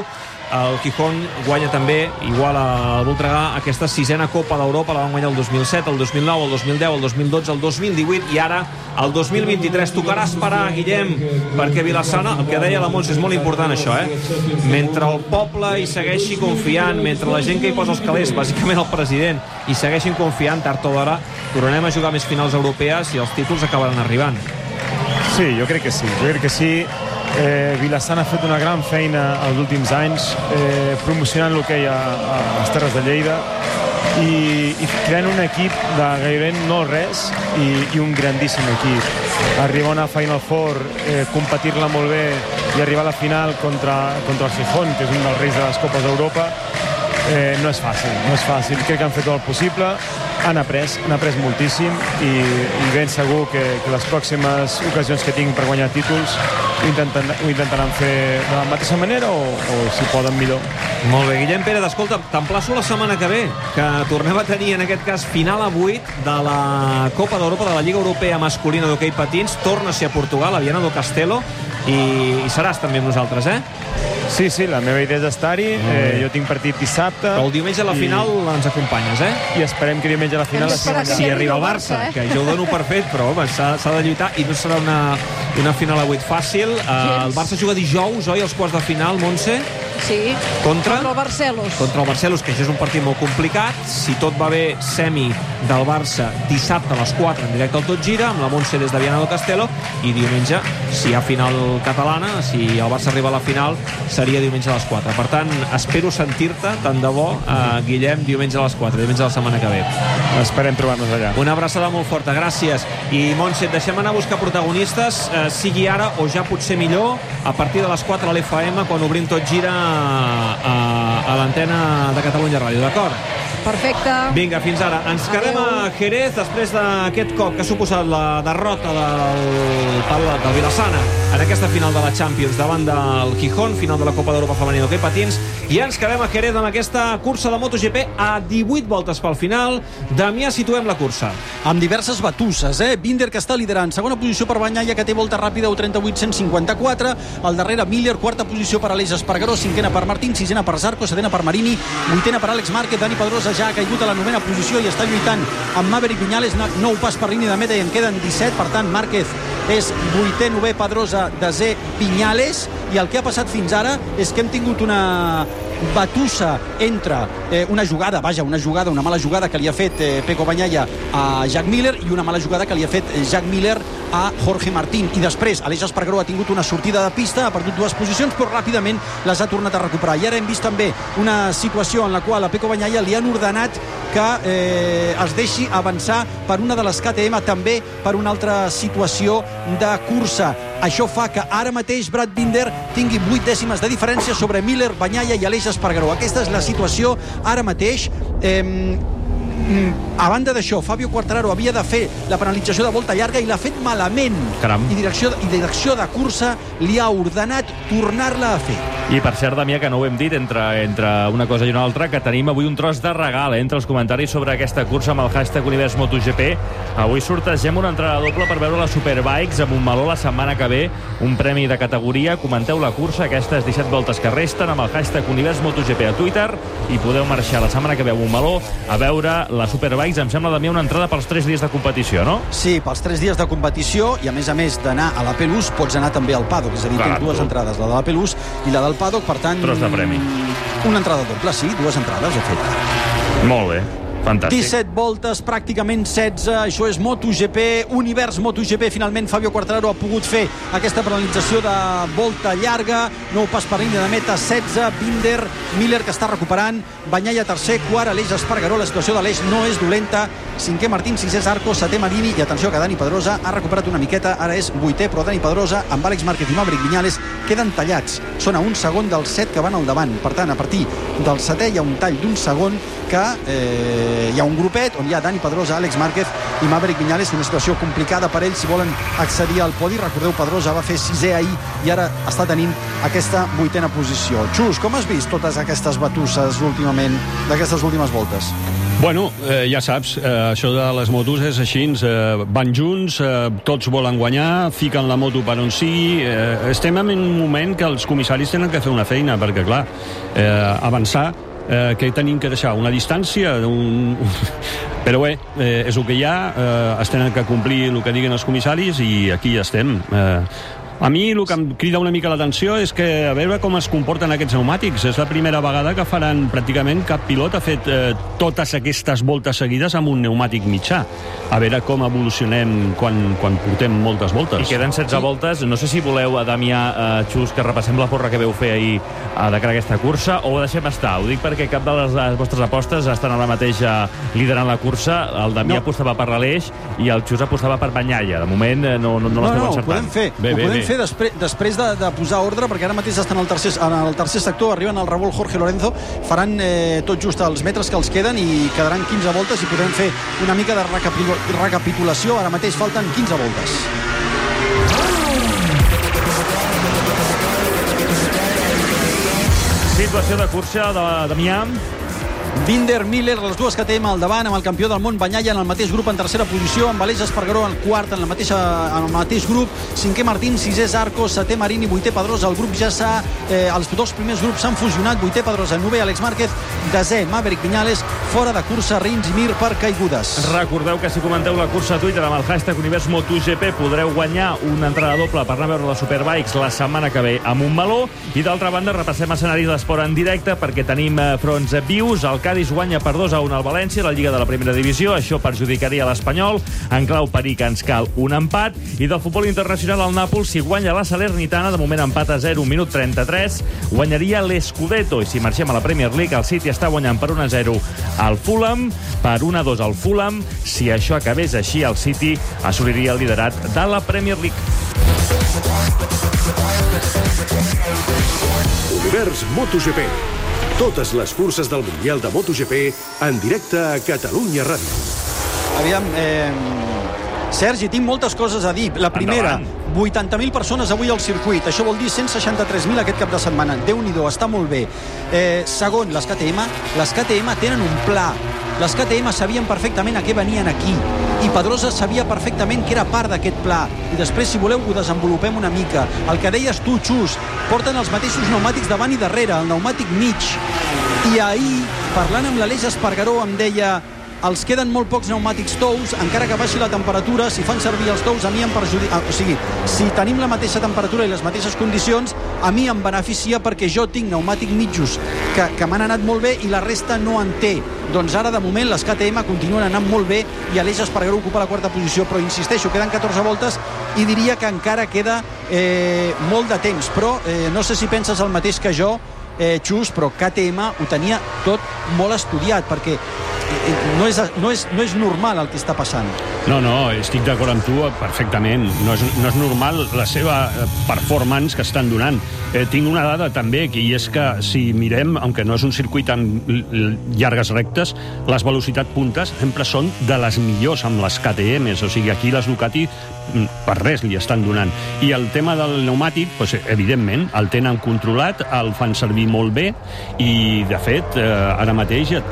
Speaker 7: el Gijón guanya també, igual al Voltregà, aquesta 6a Copa d'Europa. La van guanyar el 2007, el 2009, el 2010, el 2012, el 2018 i ara el 2023. Tocarà esperar, Guillem, perquè Vila-sana, el que deia la Montse, és molt important això, mentre el poble hi segueixi confiant, mentre la gent que hi posa els calés, bàsicament el president, hi segueixin confiant, tard o d'hora tornarem a jugar més finals europees i els títols acabaran arribant.
Speaker 13: Sí, jo crec que sí. Vila-sana ha fet una gran feina els últims anys promocionant l'hoquei a les Terres de Lleida i creant un equip de gairebé no res i un grandíssim equip. Arribar a una Final Four, competir-la molt bé i arribar a la final contra el Gijón, que és un dels reis de les Copes d'Europa, no és fàcil. Crec que han fet tot el possible, han après moltíssim i ben segur que les pròximes ocasions que tinc per guanyar títols ho intentaran fer de la mateixa manera o si poden millor.
Speaker 7: Molt bé, Guillem Pérez, escolta, t'emplaço la setmana que ve, que tornem a tenir en aquest cas final a 8 de la Copa d'Europa, de la Lliga Europea Masculina d'Hoquei Patins. Torna a ser a Portugal, a Viana do Castelo, i seràs també amb nosaltres,
Speaker 13: Sí, la meva idea és estar-hi. Jo tinc partit dissabte.
Speaker 7: Però el diumenge a la final ens acompanyes,
Speaker 13: I esperem que diumenge a la final
Speaker 7: si arriba el Barça, que jo ho dono per fet, però home, s'ha de lluitar i no serà una final a 8 fàcil. El Barça juga dijous, oi, als quarts de final, Montse?
Speaker 11: Sí,
Speaker 7: contra
Speaker 11: el Barcelos.
Speaker 7: Contra el Barcelos, que això és un partit molt complicat. Si tot va bé, semi del Barça dissabte a les 4 en directe al Tot Gira, amb la Montse des de Viana do Castelo, i diumenge, si hi ha final catalana, si el Barça arriba a la final, seria diumenge a les 4. Per tant, espero sentir-te, tant de bo, Guillem, diumenge a les 4, diumenge de la setmana que ve.
Speaker 13: Esperem trobar-nos allà.
Speaker 7: Una abraçada molt forta, gràcies. I Montse, et deixem anar a buscar protagonistes, sigui ara o ja potser millor, a partir de les 4 a l'FM, quan obrim Tot Gira a l'antena de Catalunya Ràdio, d'acord?
Speaker 11: Perfecte.
Speaker 7: Vinga, fins ara. Ens quedem a Jerez després d'aquest cop que ha suposat la derrota del Vila-sana en aquesta final de la Champions davant del Gijón, final de la Copa d'Europa Femenina d'Hoquei Patins, i ens quedem a Jerez amb aquesta cursa de MotoGP a 18 voltes pel final. Damià, situem la cursa.
Speaker 9: Amb diverses batusses, Binder, que està liderant. Segona posició per Bagnaia, que té volta ràpida, 1:38.154. Al darrere, Miller. Quarta posició per Aleix Espargaró. Cinquena per Martín. Sisena per Zarco. Setena per Marini. Vuitena per Àlex Márquez. Dani Pedrosa ja ha caigut a la 9a posició i està lluitant amb Maverick Viñales. 9 pas per línia de meta i en queden 17. Per tant, Márquez és 8è, 9è, Pedrosa, 10è, Viñales. I el que ha passat fins ara és que hem tingut una batussa entre una mala jugada que li ha fet Pecco Bagnaia a Jack Miller i una mala jugada que li ha fet Jack Miller a Jorge Martín. I després Aleix Espargaró ha tingut una sortida de pista, ha perdut 2 posicions, però ràpidament les ha tornat a recuperar. I ara hem vist també una situació en la qual a Pecco Bagnaia li han ordenat que es deixi avançar per una de les KTM, també per una altra situació de cursa. Això fa que ara mateix Brad Binder tingui 8 dècimes de diferència sobre Miller, Bagnaia i Aleix Espargaró. Aquesta és la situació ara mateix. A banda d'això, Fabio Quartararo havia de fer la penalització de volta llarga i l'ha fet malament.
Speaker 12: Caram.
Speaker 9: I direcció de cursa li ha ordenat tornar-la a fer.
Speaker 12: I per cert, Damià, que no ho hem dit entre una cosa i una altra, que tenim avui un tros de regal entre els comentaris sobre aquesta cursa amb el hashtag Univers MotoGP. Avui sortegem una entrada doble per veure les Superbikes a Montmeló la setmana que ve, un premi de categoria. Comenteu la cursa, aquestes 17 voltes que resten, amb el hashtag Univers MotoGP a Twitter, i podeu marxar la setmana que ve a Montmeló a veure les Superbikes. Em sembla, Damià, una entrada pels 3 dies de competició, no?
Speaker 9: Sí, pels 3 dies de competició, i a més d'anar a la Pelús, pots anar també al Paddock, és a dir, tens 2 entrades, la de la Pelús i la del Paddock, per tant...
Speaker 12: Tros de premi.
Speaker 9: Una entrada doble, sí, 2 entrades, he fet.
Speaker 12: Molt bé. Fantàstic.
Speaker 9: 17 voltes, pràcticament 16. Això és MotoGP, Univers MotoGP. Finalment Fabio Quartararo ha pogut fer aquesta penalització de volta llarga. 9 pas per línia de meta, 16. Binder, Miller, que està recuperant. Bagnaia tercer, quart, Aleix Espargaró. La situació d'Aleix no és dolenta. 5è Martín, 6è Zarco, 7è Marini. I atenció que Dani Pedrosa ha recuperat una miqueta. Ara és 8è, però Dani Pedrosa amb Àlex Márquez i Maverick Viñales queden tallats. Són a 1 segon dels 7 que van al davant. Per tant, a partir del 7è hi ha un tall d'1 segon que hi ha un grupet on hi ha Dani Pedrosa, Àlex Márquez i Maverick Viñales. Una situació complicada per ells si volen accedir al podi. Recordeu, Pedrosa va fer 6è ahir i ara està tenint aquesta 8a posició. Xus, com has vist totes aquestes batusses últimament d'aquestes últimes voltes?
Speaker 8: Bueno, ja saps, això de les motos és així, van junts, tots volen guanyar, fiquen la moto per on sigui. Estem en un moment que els comissaris tenen que fer una feina, perquè, clar, avançar, que tenim que deixar una distància, però bé, és el que hi ha, es tenen que complir el que diguen els comissaris i aquí ja estem. A mi el que em crida una mica l'atenció és que a veure com es comporten aquests pneumàtics. És la primera vegada que faran pràcticament cap pilot ha fet totes aquestes voltes seguides amb un pneumàtic mitjà. A veure com evolucionem quan portem moltes voltes.
Speaker 12: I queden 16 voltes. No sé si voleu, Damià, Xus, que repassem la porra que veu fer ahir de cara a aquesta cursa, o ho deixem estar. Ho dic perquè cap de les vostres apostes estan ara mateix liderant la cursa. El Damià apostava per l'Aleix i el Xus apostava per Bagnaia. De moment no l'esteu encertant.
Speaker 9: Ho podem fer. Ho podem fer després de posar ordre, perquè ara mateix estan en el tercer sector, arriben al revolt Jorge Lorenzo, faran tot just els metres que els queden i quedaran 15 voltes i podem fer una mica de recapitulació. Ara mateix falten 15 voltes.
Speaker 12: Situació de cursa de Damià.
Speaker 9: Binder, Miller, les dues KTM al davant, amb el campió del món Bagnaia en el mateix grup en tercera posició, amb Aleix Espargaró en quart en el mateix grup, cinquè Martín, sisè Zarco, setè Marini, vuitè Pedrosa. El grup ja els dos primers grups s'han fusionat, vuitè Pedrosa, novè Àlex Márquez, desè Maverick Viñales, fora de cursa Rins i Mir per caigudes.
Speaker 12: Recordeu que si comenteu la cursa a Twitter amb el hashtag Univers MotoGP podreu guanyar una entrada doble per anar a veure les Superbikes la setmana que ve a Montmeló. I d'altra banda repassem escenaris d'esport en directe perquè tenim fronts vius. El Cádiz guanya per 2-1 al València, la Lliga de la Primera Divisió. Això perjudicaria l'Espanyol. En clau peric ens cal un empat. I del futbol internacional, el Nàpols, si guanya la Salernitana, de moment empat a 0, minut 33, guanyaria l'Scudetto. I si marxem a la Premier League, el City està guanyant per 1-0 al Fulham, per 1-2 al Fulham. Si això acabés així, el City assoliria el liderat de la Premier League.
Speaker 1: Univers MotoGP. Totes les curses del Mundial de MotoGP en directe a Catalunya Ràdio.
Speaker 9: Aviam, Sergi, tinc moltes coses a dir. La primera, 80.000 persones avui al circuit. Això vol dir 163.000 aquest cap de setmana. Déu-n'hi-do, està molt bé. Segon, les KTM tenen un pla. Les KTM sabien perfectament a què venien aquí. I Pedrosa sabia perfectament que era part d'aquest pla. I després, si voleu, ho desenvolupem una mica. El que deies tu, Xus, porten els mateixos pneumàtics davant i darrere, el pneumàtic mig. I ahir, parlant amb l'Aleix Espargaró, em deia: els queden molt pocs pneumàtics tous, encara que baixi la temperatura, si fan servir els tous a mi em perjudica. O sigui, si tenim la mateixa temperatura i les mateixes condicions, a mi em beneficia perquè jo tinc pneumàtic mitjos que m'han anat molt bé i la resta no en té. Doncs ara, de moment, les KTM continuen anant molt bé i Aleix Espargaró ocupa la quarta posició, però insisteixo, queden 14 voltes i diria que encara queda molt de temps, però no sé si penses el mateix que jo, Xus, però KTM ho tenia tot molt estudiat, perquè no és normal el que està passant.
Speaker 8: No, estic d'acord amb tu perfectament. No és normal la seva performance que estan donant. Tinc una dada també, i és que si mirem, aunque no és un circuit amb llargues rectes, les velocitats puntes sempre són de les millors amb les KTMs. O sigui, aquí les Ducati per res li estan donant. I el tema del pneumàtic, doncs, evidentment, el tenen controlat, el fan servir molt bé i, de fet, ara mateix ja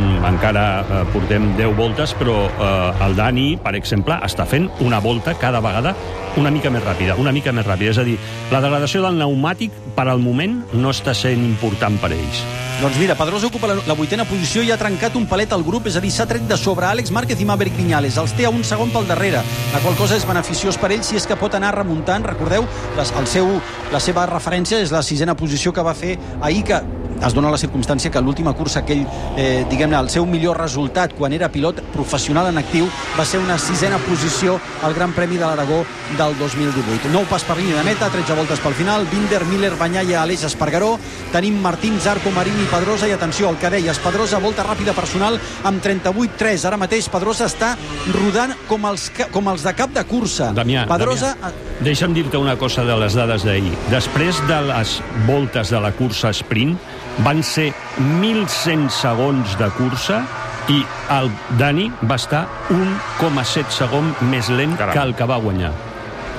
Speaker 8: portem 10 voltes, però el Dani, per exemple, està fent una volta cada vegada una mica més ràpida. És a dir, la degradació del pneumàtic per al moment no està sent important per ells.
Speaker 9: Doncs mira, Pedrosa ocupa la vuitena posició i ha trencat un palet al grup, és a dir, s'ha tret de sobre Àlex Márquez i Maverick Viñales. Els té a un segon pel darrere, la qual cosa és beneficiós per ell si és que pot anar remuntant. Recordeu, la seva referència és la sisena posició que va fer ahir, que es dona la circumstància que l'última cursa aquell, diguem-ne, el seu millor resultat quan era pilot professional en actiu va ser una sisena posició al Gran Premi de l'Aragó del 2018. Nou pas per línia de meta, 13 voltes pel final, Binder, Miller, Bagnaia, Aleix Espargaró, tenim Martín, Zarco, Marini, Pedrosa, i atenció, el que deies, Pedrosa, volta ràpida personal amb 38-3. Ara mateix Pedrosa està rodant com els de cap de cursa.
Speaker 8: Damià, deixa'm dir-te una cosa de les dades d'ahir. Després de les voltes de la cursa sprint, van ser 1.100 segons de cursa i el Dani va estar 1,7 segon més lent que el que va guanyar.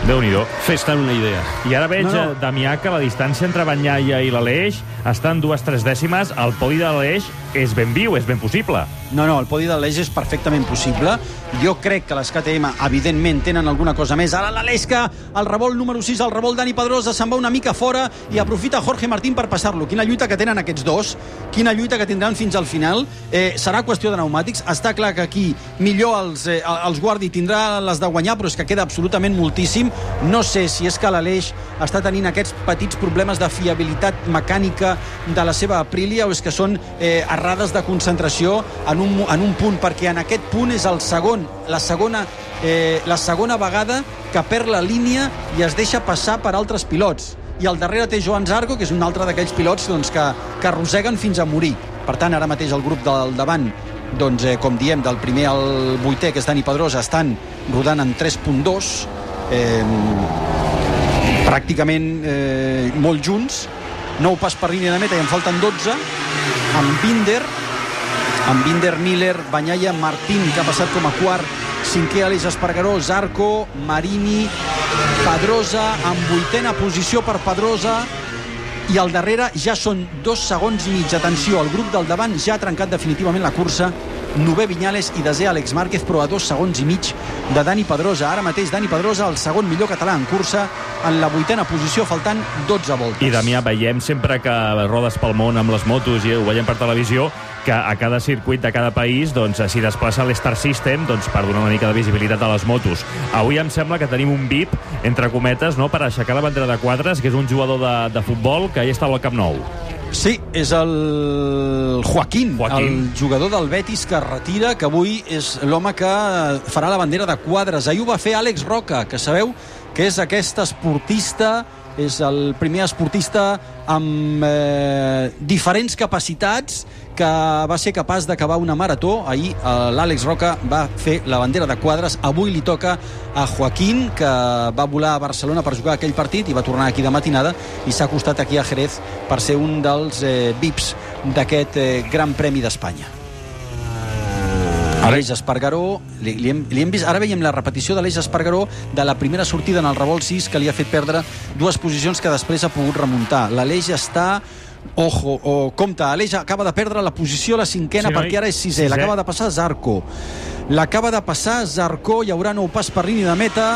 Speaker 12: Déu-n'hi-do.
Speaker 8: Fes-te'n una idea.
Speaker 12: I ara veig, Damià, que la distància entre Bagnaia i l'Aleix està en 2-3 dècimes. El podi de l'Aleix és ben viu, és ben possible.
Speaker 9: No, el podi de l'Aleix és perfectament possible. Jo crec que les KTM, evidentment, tenen alguna cosa més. Ara l'Aleix, que el revolt número 6, el revolt Dani Pedrosa, se'n va una mica fora i aprofita Jorge Martín per passar-lo. Quina lluita que tenen aquests dos, quina lluita que tindran fins al final. Serà qüestió de pneumàtics. Està clar que aquí millor els guardi, tindrà les de guanyar, però és que queda absolutament moltíssim. No sé si és que l'Aleix està tenint aquests petits problemes de fiabilitat mecànica de la seva Aprilia o és que són errades de concentració en un punt, perquè en aquest punt és la segona vegada que perd la línia i es deixa passar per altres pilots. I al darrere té Joan Zarco, que és un altre d'aquells pilots que arrosseguen fins a morir. Per tant, ara mateix el grup del davant, com diem, del primer al vuitè, que és Dani Pedrosa, estan rodant en 3.2, pràcticament molt junts. 9 pas per línia de meta i en falten 12, amb Binder, Miller, Bagnaia, Martín, que ha passat com a quart, cinquè Aleix Espargaró, Zarco, Marini, Pedrosa, en 8a posició per Pedrosa, i al darrere ja són 2 segons i mig. Atenció, el grup del davant ja ha trencat definitivament la cursa. 9è Viñales i 10è Àlex Márquez, però a 2 segons i mig de Dani Pedrosa. Ara mateix Dani Pedrosa, el segon millor català en cursa, en la 8a posició, faltant 12 voltes.
Speaker 12: I Damià, veiem sempre que rodes pel món amb les motos i ho veiem per televisió, que a cada circuit de cada país s'hi desplaça l'Star System per donar una mica de visibilitat a les motos. Avui em sembla que tenim un VIP, entre cometes, per aixecar la bandera de quadres, que és un jugador de futbol que hi està al Camp Nou.
Speaker 9: Sí, és el Joaquín, el jugador del Betis que es retira, que avui és l'home que farà la bandera de quadres. Ahir ho va fer Àlex Roca, que sabeu que és aquest esportista, és el primer esportista amb diferents capacitats que va ser capaç d'acabar una marató. Ahir l'Àlex Roca va fer la bandera de quadres. Avui li toca a Joaquín, que va volar a Barcelona per jugar aquell partit i va tornar aquí de matinada i s'ha acostat aquí a Jerez per ser un dels VIPs d'aquest Gran Premi d'Espanya. Aleix Espargaró, li hem vist, ara veiem la repetició d'Aleix Espargaró de la primera sortida en el revolt 6, que li ha fet perdre 2 posicions que després ha pogut remuntar. L'Aleix està... compte, Aleix acaba de perdre la posició, la 5a, perquè ara és 6è. L'acaba de passar Zarco. Hi haurà 9 pas per línia de meta.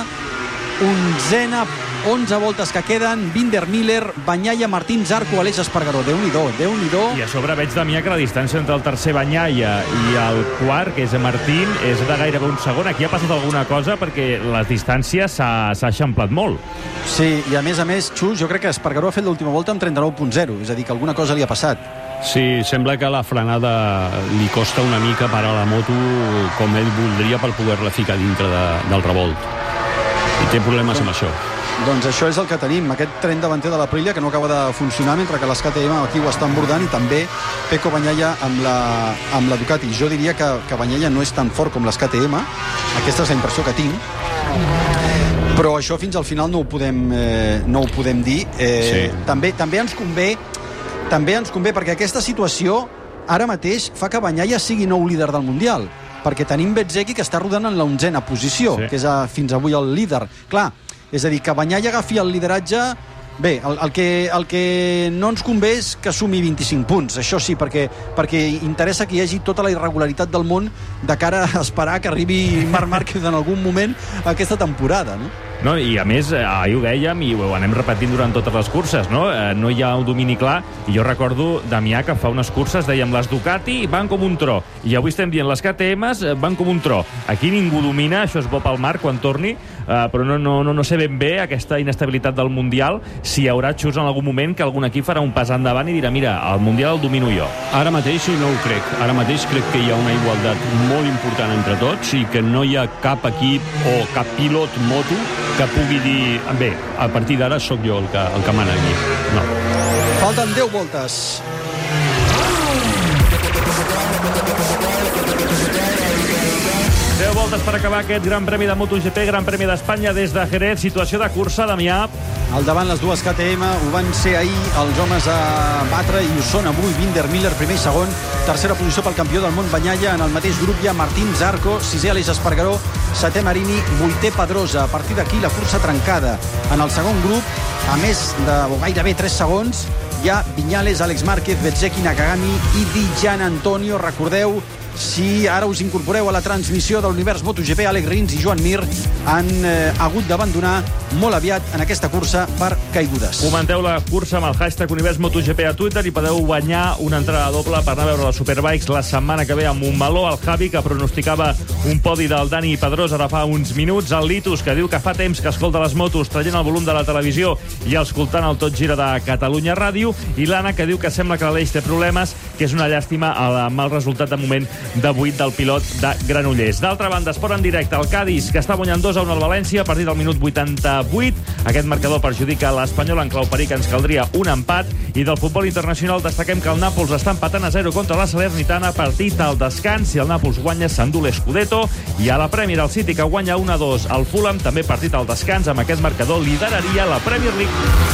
Speaker 9: 11 voltes que queden. Binder, Miller, Bagnaia, Martín, Zarco, Aleix Espargaró. Déu-n'hi-do.
Speaker 12: I a sobre veig, Damià, que la distància entre el tercer Bagnaia i el quart, que és Martín, és de gairebé un segon. Aquí ha passat alguna cosa perquè les distàncies s'ha eixamplat molt.
Speaker 9: Sí, i a més, Xus, jo crec que Espargaró ha fet l'última volta amb 39.0, és a dir, que alguna cosa li ha passat.
Speaker 8: Sí, sembla que la frenada li costa una mica parar la moto com ell voldria per poder-la ficar dintre del revolt. I té problemes amb això.
Speaker 9: Doncs això és el que tenim, aquest tren davanter de l'Aprilia que no acaba de funcionar, mentre que les KTM aquí ho estan bordant, i també Pecco Bagnaia amb la Ducati. Jo diria que Bagnaia no és tan fort com les KTM, aquesta és la impressió que tinc, però això fins al final no ho podem dir. També ens convé perquè aquesta situació ara mateix fa que Bagnaia sigui nou líder del Mundial, perquè tenim Bezzecchi que està rodant en la 11a posició, que és fins avui el líder. Clar, és a dir, que Bagnaia agafi el lideratge... Bé, el que no ens convé és que sumi 25 punts, això sí, perquè interessa que hi hagi tota la irregularitat del món de cara a esperar que arribi Marc Márquez en algun moment aquesta temporada, no?
Speaker 12: No, i a més, ahir ho dèiem i ho anem repetint durant totes les curses, no? No hi ha un domini clar, i jo recordo Damià que fa unes curses dèiem les Ducati van com un tro, i avui estem dient les KTMs van com un tro. Aquí ningú domina, això és bo pel Marc quan torni, però no sé ben bé aquesta inestabilitat del Mundial, si hi haurà, Xus, en algun moment que algun equip farà un pas endavant i dirà, mira, el Mundial el domino jo.
Speaker 8: Ara mateix no ho crec. Ara mateix crec que hi ha una igualtat molt important entre tots i que no hi ha cap equip o cap pilot moto que pugui dir, bé, a partir d'ara sóc jo el que mana aquí. No.
Speaker 9: Falten 10 voltes.
Speaker 12: 10 voltes per acabar aquest Gran Premi de MotoGP, Gran Premi d'Espanya des de Jerez. Situació de cursa, Damià.
Speaker 9: Al davant les dues KTM ho van ser ahir els homes a batre i ho són avui. Binder, Miller, primer i segon. Tercera posició pel campió del món Bagnaia. En el mateix grup hi ha Martín Zarco, sisè Aleix Espargaró, setè Marini, vuitè Pedrosa. A partir d'aquí la cursa trencada. En el segon grup, a més de gairebé 3 segons, hi ha Viñales, Àlex Márquez, Bezzecchi, Nakagami i Di Gianantonio. Recordeu, si ara us incorporeu a la transmissió de l'univers MotoGP, Àlex Rins i Joan Mir han hagut d'abandonar molt aviat en aquesta cursa per caigudes.
Speaker 12: Comenteu la cursa amb el hashtag Univers MotoGP a Twitter i podeu guanyar una entrada doble per anar a veure les Superbikes la setmana que ve a Montmeló. El Javi, que pronosticava un podi del Dani Pedrosa ara fa uns minuts. El Litus, que diu que fa temps que escolta les motos traient el volum de la televisió i escoltant el Tot Gira de Catalunya Ràdio. I l'Anna, que diu que sembla que l'Aleix té problemes, que és una llàstima amb el resultat de moment de 8 del pilot de Granollers. D'altra banda, esport en directe, el Cádiz, que està guanyant 2-1 al València a partir del minut 88. Aquest marcador perjudica l'Espanyol, en clau perill, que ens caldria un empat. I del futbol internacional destaquem que el Nàpols està empatant a 0 contra la Salernitana, partit al descans. Si el Nàpols guanya, s'endú l'Scudetto. I a la Premier, el City, que guanya 1-2 al Fulham, també partit al descans. Amb aquest marcador lideraria la Premier League.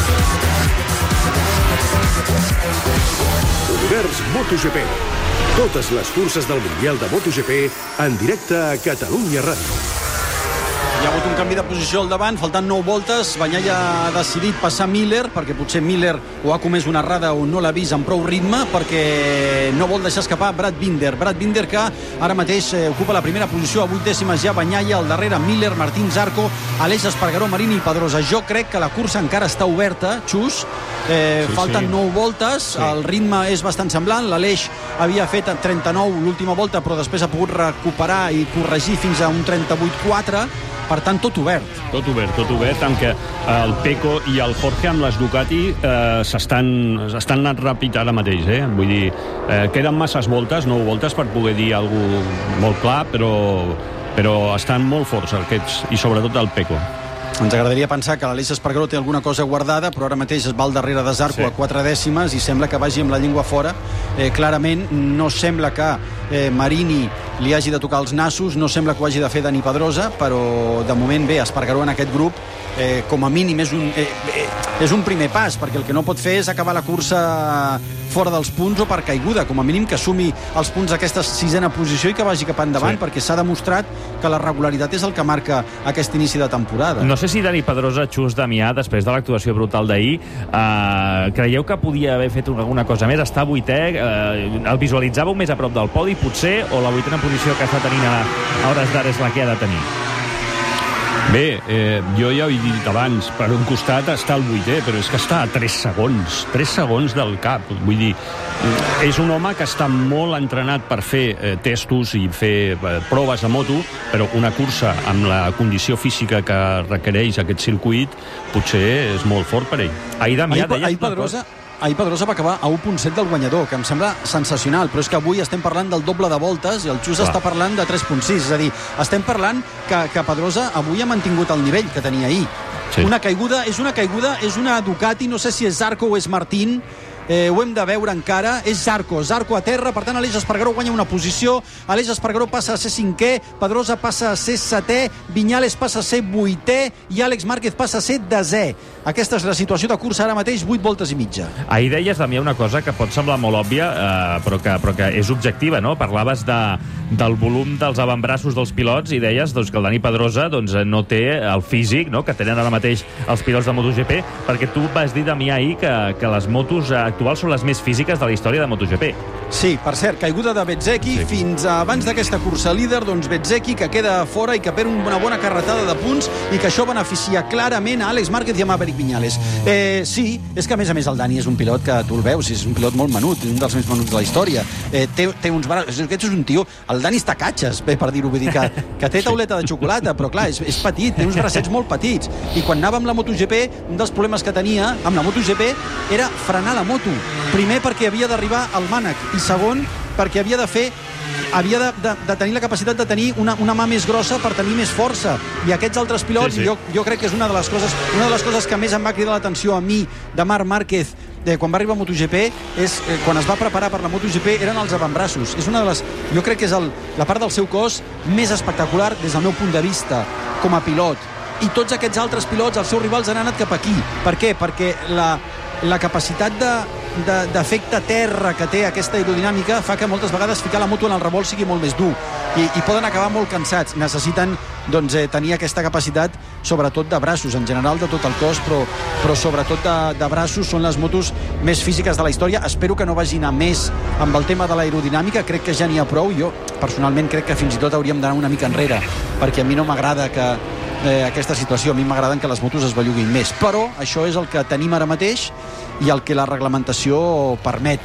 Speaker 1: Univers MotoGP. Totes les curses del Mundial de MotoGP en directe a Catalunya Ràdio.
Speaker 9: Hi ha hagut un canvi de posició al davant, faltant 9 voltes. Bagnaia ha decidit passar Miller, perquè potser Miller o ha comès una errada o no l'ha vist amb prou ritme, perquè no vol deixar escapar Brad Binder. Brad Binder, que ara mateix ocupa la primera posició a 8 dècimes ja Bagnaia, al darrere Miller, Martín Zarco, Aleix Espargaró, Marini i Pedrosa. Jo crec que la cursa encara està oberta, Xus. Falten 9 voltes, el ritme és bastant semblant. L'Aleix havia fet 39 l'última volta, però després ha pogut recuperar i corregir fins a un 38-4. Per tant, tot obert.
Speaker 8: Tot obert, amb que el Pecco i el Jorge amb les Ducati s'estan anant ràpid ara mateix, Vull dir, queden masses voltes, 9 voltes per poder dir alguna cosa molt clar, però estan molt forts aquests, i sobretot el Pecco.
Speaker 9: Ens agradaria pensar que l'Aleix Espargaró té alguna cosa guardada, però ara mateix es va al darrere de Zarco a 4 dècimes i sembla que vagi amb la llengua fora. Clarament no sembla que Marini li hagi de tocar els nassos, no sembla que ho hagi de fer Dani Pedrosa, però de moment bé, Espargaró en aquest grup com a mínim és un primer pas, perquè el que no pot fer és acabar la cursa fora dels punts o per caiguda. Com a mínim que sumi els punts d'aquesta 6ena posició i que vagi cap endavant, perquè s'ha demostrat que la regularitat és el que marca aquest inici de temporada.
Speaker 12: No sé si Dani Pedrosa, Xus, Damià, després de l'actuació brutal d'ahir, creieu que podia haver fet alguna cosa més? Està 8è, el visualitzàveu més a prop del podi, potser, o la 8ª posició que està tenint a hores d'ara és la que ha de tenir?
Speaker 8: Bé, jo ja ho he dit abans, per un costat està el 8è, però és que està a 3 segons del cap. Vull dir, és un home que està molt entrenat per fer testos i fer proves de moto, però una cursa amb la condició física que requereix aquest circuit potser és molt fort per ell.
Speaker 9: Ahir Pedrosa va acabar a 1.7 del guanyador, que em sembla sensacional, però és que avui estem parlant del doble de voltes i el Xus està parlant de 3.6, és a dir, estem parlant que Pedrosa avui ha mantingut el nivell que tenia ahir. Una caiguda, és una Ducati, no sé si és Zarco o és Martín, ho hem de veure encara. És Zarco a terra, per tant Aleix Espargaró guanya una posició, Aleix Espargaró passa a ser 5è, Pedrosa passa a ser 7è, Viñales passa a ser 8è i Àlex Márquez passa a ser 10è. Aquesta és la situació de cursa ara mateix, 8 voltes i mitja.
Speaker 12: Ahir deies, Damià, una cosa que pot semblar molt òbvia, però que és objectiva, no? Parlaves del volum dels avantbraços dels pilots i deies que el Dani Pedrosa no té el físic que tenen ara mateix els pilots de MotoGP, perquè tu vas dir, Damià, ahir que les motos actuals són les més físiques de la història de MotoGP.
Speaker 9: Sí, per cert, caiguda de Bezzecchi fins abans d'aquesta cursa líder, Bezzecchi que queda fora i que perd una bona carretada de punts i que això beneficia clarament a Àlex Márquez i a Maverick Viñales. Sí, és que a més el Dani és un pilot que tu el veus, és un pilot molt menut, un dels més menuts de la història. Té uns braços, aquest és un tio, el Dani està catxes, per dir-ho, vull dir que té tauleta de xocolata, però clar, és petit, té uns bracets molt petits, i quan anava amb la MotoGP, un dels problemes que tenia amb la MotoGP era frenar la moto, primer perquè havia d'arribar al mànec, i segon perquè havia de tenir la capacitat de tenir una mà més grossa per tenir més força, i aquests altres pilots jo crec que és una de les coses que més em va cridar l'atenció a mi de Marc Márquez quan va arribar a MotoGP, quan es va preparar per la MotoGP, eren els avantbraços. És una de les... Jo crec que és la part del seu cos més espectacular des del meu punt de vista com a pilot. I tots aquests altres pilots, els seus rivals, han anat cap aquí. Per què? Perquè la capacitat d'efecte terra que té aquesta aerodinàmica fa que moltes vegades ficar la moto en el revolt sigui molt més dur i poden acabar molt cansats. Necessiten tenir aquesta capacitat, sobretot de braços, en general de tot el cos, però sobretot de braços. Són les motos més físiques de la història. Espero que no vagin a més amb el tema de l'aerodinàmica, crec que ja n'hi ha prou. Jo personalment crec que fins i tot hauríem d'anar una mica enrere, perquè a mi no m'agrada aquesta situació. A mi m'agraden que les motos es belluguin més, però això és el que tenim ara mateix i el que la reglamentació permet.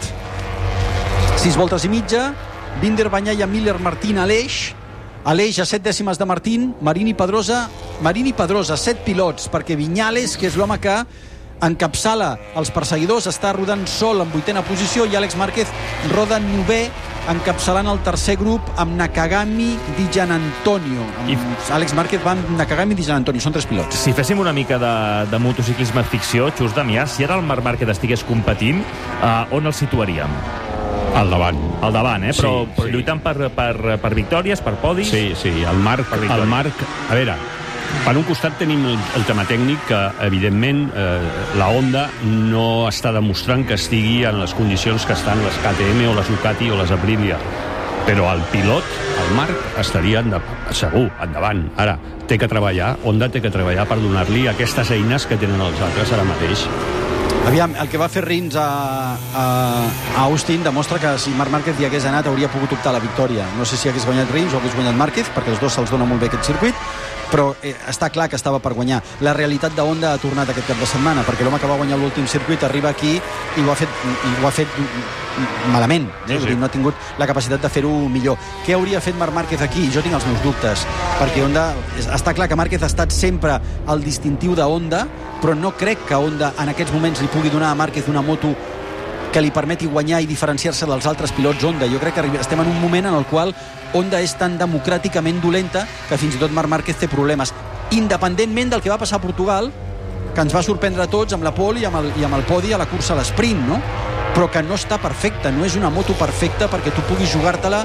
Speaker 9: 6 voltes i mitja, Binder, Bagnaia, Miller, Martín, Aleix a 7 dècimes de Martín, Marini, Pedrosa, 7 pilots, perquè Viñales, que és l'home que encapçala els perseguidors, està rodant sol en 8ª posició, i Àlex Márquez roda 9è, encapçalant el tercer grup amb Nakagami Di Gianantonio. Àlex Márquez va amb Nakagami Di Gianantonio, són 3 pilots.
Speaker 12: Si féssim una mica de motociclisme ficció, Xus Damià, si ara el Marc Márquez estigués competint, on el situaríem?
Speaker 8: Al davant.
Speaker 12: Al davant, però lluitant per victòries, per podis?
Speaker 8: Sí, el Marc, a veure, per un costat tenim el tema tècnic que, evidentment, la Honda no està demostrant que estigui en les condicions que estan les KTM o les Ducati o les Aprilia. Però el pilot, el Marc, estaria segur endavant. Ara, té que treballar, Honda té que treballar per donar-li aquestes eines que tenen els altres ara mateix.
Speaker 9: Aviam, el que va fer Rins a Austin demostra que si Marc Márquez hi hagués anat hauria pogut optar a la victòria. No sé si hagués guanyat Rins o hagués guanyat Márquez, perquè els dos se'ls dona molt bé aquest circuit, però està clar que estava per guanyar. La realitat de Honda ha tornat aquest cap de setmana, perquè l'home que va guanyar l'últim circuit arriba aquí i ho ha fet malament. No ha tingut la capacitat de fer-ho millor. Què hauria fet Marc Márquez aquí? Jo tinc els meus dubtes, perquè Honda... Està clar que Márquez ha estat sempre el distintiu de Honda, però no crec que Honda en aquests moments li pugui donar a Márquez una moto que li permeti guanyar i diferenciar-se dels altres pilots Honda. Jo crec que estem en un moment en el qual Honda és tan democràticament dolenta que fins i tot Marc Márquez té problemes. Independentment del que va passar a Portugal, que ens va sorprendre a tots amb la pole i amb el podi a la cursa a l'esprint, no? Però que no està perfecta, no és una moto perfecta perquè tu puguis jugar-te-la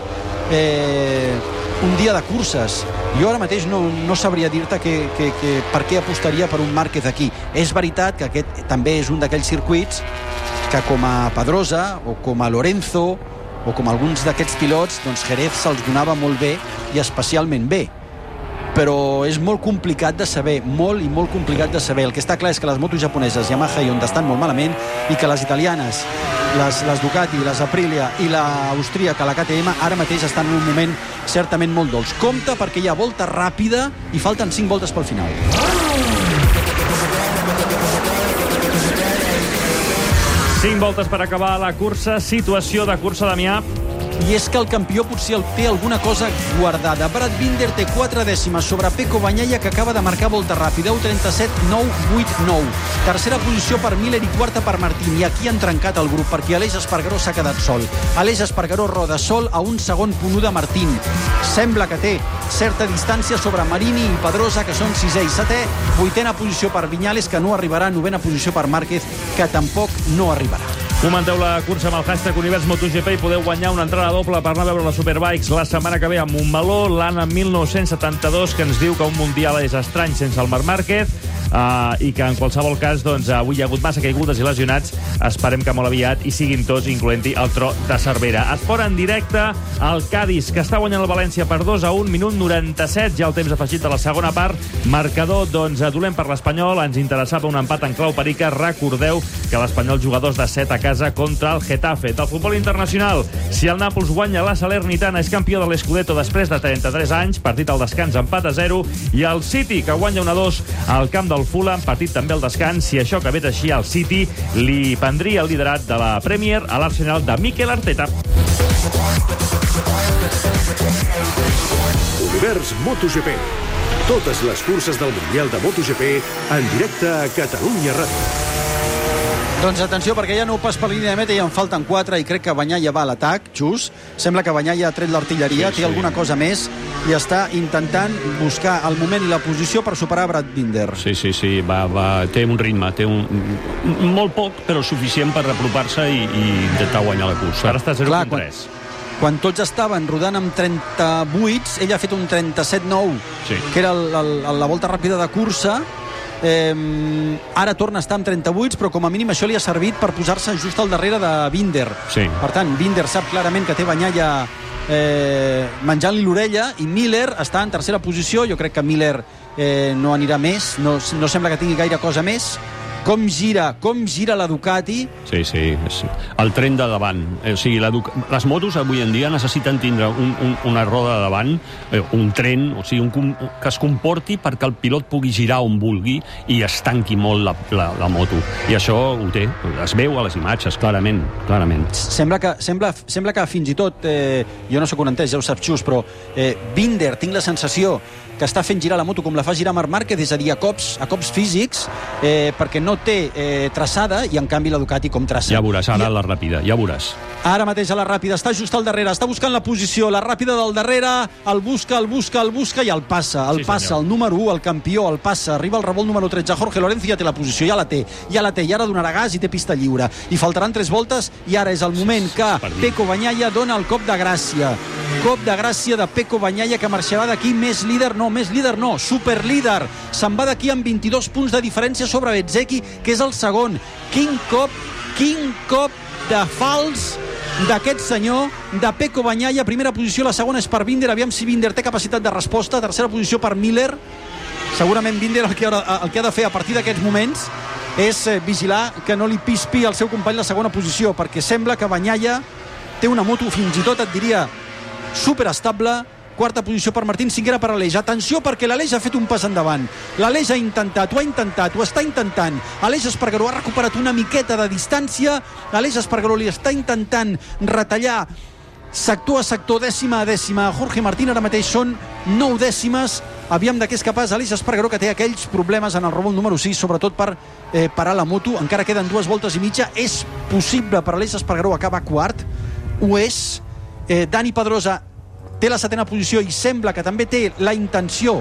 Speaker 9: un dia de curses. Jo ara mateix no sabria dir-te per què apostaria per un Márquez aquí. És veritat que aquest també és un d'aquells circuits que com a Pedrosa o com a Lorenzo o com alguns d'aquests pilots, doncs Jerez se'ls donava molt bé i especialment bé. Però és molt complicat de saber, molt i molt complicat de saber. El que està clar és que les motos japoneses, Yamaha i Honda, estan molt malament i que les italianes, les Ducati, les Aprilia i l'Austríaca, la KTM, ara mateix estan en un moment certament molt dolç. Compte perquè hi ha volta ràpida i falten 5 voltes pel final.
Speaker 12: Cinc voltes per acabar la cursa. Situació de cursa, Damià.
Speaker 9: I és que el campió potser té alguna cosa guardada. Brad Binder té 4 dècimes sobre Pecco Bagnaia, que acaba de marcar volta ràpida, 1:37.989. Tercera posició per Miller i quarta per Martín. I aquí han trencat el grup, perquè Aleix Espargaró s'ha quedat sol. Aleix Espargaró roda sol a un segon punt de Martín. Sembla que té certa distància sobre Marini i Pedrosa, que són 6è i 7è. 8ª posició per Viñales, que no arribarà. 9ª posició per Márquez, que tampoc no arribarà.
Speaker 12: Comenteu la cursa amb el hashtag Univers MotoGP i podeu guanyar una entrada doble per anar a veure les Superbikes la setmana que ve a Montmeló, l'Anna 1972, que ens diu que un mundial és estrany sense el Marc Márquez, i que en qualsevol cas avui hi ha hagut massa caigudes i lesionats. Esperem que molt aviat hi siguin tots, incloent-hi el tro de Cervera. Esport en directe, el Cádiz, que està guanyant el València per 2-1, minut 97, ja el temps afegit de la segona part. Marcador, dolent per l'Espanyol, ens interessava un empat en clau perica. Recordeu que l'Espanyol jugadors de 7 a casa contra el Getafe. Del futbol internacional, si el Nàpols guanya, la Salernitana és campió de l'Scudetto després de 33 anys, partit al descans, empat a 0, i el City, que guanya 1-2 al camp del Fulham, partit també al descans. Si això acabés així, al City li prendria el liderat de la Premier a l'Arsenal de Mikel Arteta.
Speaker 1: Univers MotoGP. Totes les curses del Mundial de MotoGP en directe a Catalunya Ràdio.
Speaker 9: Doncs atenció, perquè ja no pas per línia de meta i en falten 4 i crec que Bagnaia va a l'atac, just. Sembla que Bagnaia ha tret l'artilleria, té alguna cosa més i està intentant buscar el moment i la posició per superar Brad Binder.
Speaker 8: Sí, té un ritme, té molt poc, però suficient per apropar-se i intentar guanyar la cursa.
Speaker 12: Ara està 0,3.
Speaker 9: Quan tots estaven rodant amb 38, ell ha fet un 37,9, que era la volta ràpida de cursa. Ara torna a estar amb 38, però com a mínim això li ha servit per posar-se just al darrere de Binder. Per tant, Binder sap clarament que té Bagnaia menjant-li l'orella, i Miller està en tercera posició. Jo crec que Miller no anirà més, no sembla que tingui gaire cosa més. Com gira la Ducati.
Speaker 8: Sí, el tren de davant. O sigui, les motos avui en dia necessiten tindre una roda de davant, un tren, o sigui, que es comporti perquè el pilot pugui girar on vulgui i es tanqui molt la moto. I això ho té, es veu a les imatges, clarament.
Speaker 9: Sembla que fins i tot, jo no soc un entès, ja ho saps, Xus, però Binder, tinc la sensació que està fent girar la moto com la fa girar Marc Márquez, és a dir, a cops físics, perquè no té traçada, i en canvi la Ducati com traça.
Speaker 8: Ja veuràs, ara la ràpida, ja veuràs.
Speaker 9: Ara mateix a la ràpida, està just al darrere, està buscant la posició, la ràpida del darrere, el busca i el passa, el número 1, el campió, el passa, arriba al revolt número 13, Jorge Lorenzo ja té la posició, ja la té, i ara donarà gas i té pista lliure, i faltaran 3 voltes, i ara és el moment que Pecco Bagnaia dona el cop de gràcia de Pecco Bagnaia, que marxarà d'aquí més líder no, superlíder, se'n va d'aquí amb 22 punts de diferència sobre Bezzecchi, que és el segon. Quin cop de fals d'aquest senyor, de Pecco Bagnaia. Primera posició, la segona és per Binder, aviam si Binder té capacitat de resposta. Tercera posició per Miller. Segurament Binder el que ha de fer a partir d'aquests moments és vigilar que no li pispi al seu company la segona posició, perquè sembla que Bagnaia té una moto, fins i tot et diria, superestable. Quarta posició per Martín, cinquena per Aleix. Atenció, perquè l'Aleix ha fet un pas endavant. L'Aleix ho està intentant. Aleix Espargaró ha recuperat una miqueta de distància. Aleix Espargaró li està intentant retallar sector a sector, dècima a dècima. Jorge Martín ara mateix són 9 dècimes. Aviam de què és capaç Aleix Espargaró, que té aquells problemes en el revolt número 6, sobretot per parar la moto. Encara queden 2 voltes i mitja. És possible per Aleix Espargaró acabar quart. Ho és. Dani Pedrosa té la 7ª posició i sembla que també té la intenció,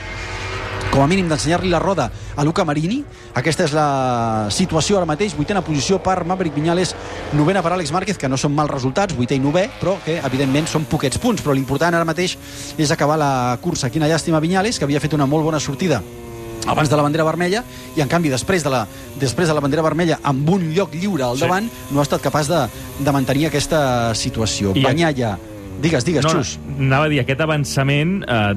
Speaker 9: com a mínim, d'ensenyar-li la roda a Luca Marini. Aquesta és la situació ara mateix. 8ª posició per Maverick Viñales, 9ª per Àlex Márquez, que no són mals resultats, 8è i 9è, però que evidentment són poquets punts. Però l'important ara mateix és acabar la cursa. Quina llàstima Viñales, que havia fet una molt bona sortida abans de la bandera vermella, i en canvi després de la bandera vermella, amb un lloc lliure al davant, no ha estat capaç de mantenir aquesta situació. Bagnaia, digues, Xus.
Speaker 12: Anava a dir, aquest avançament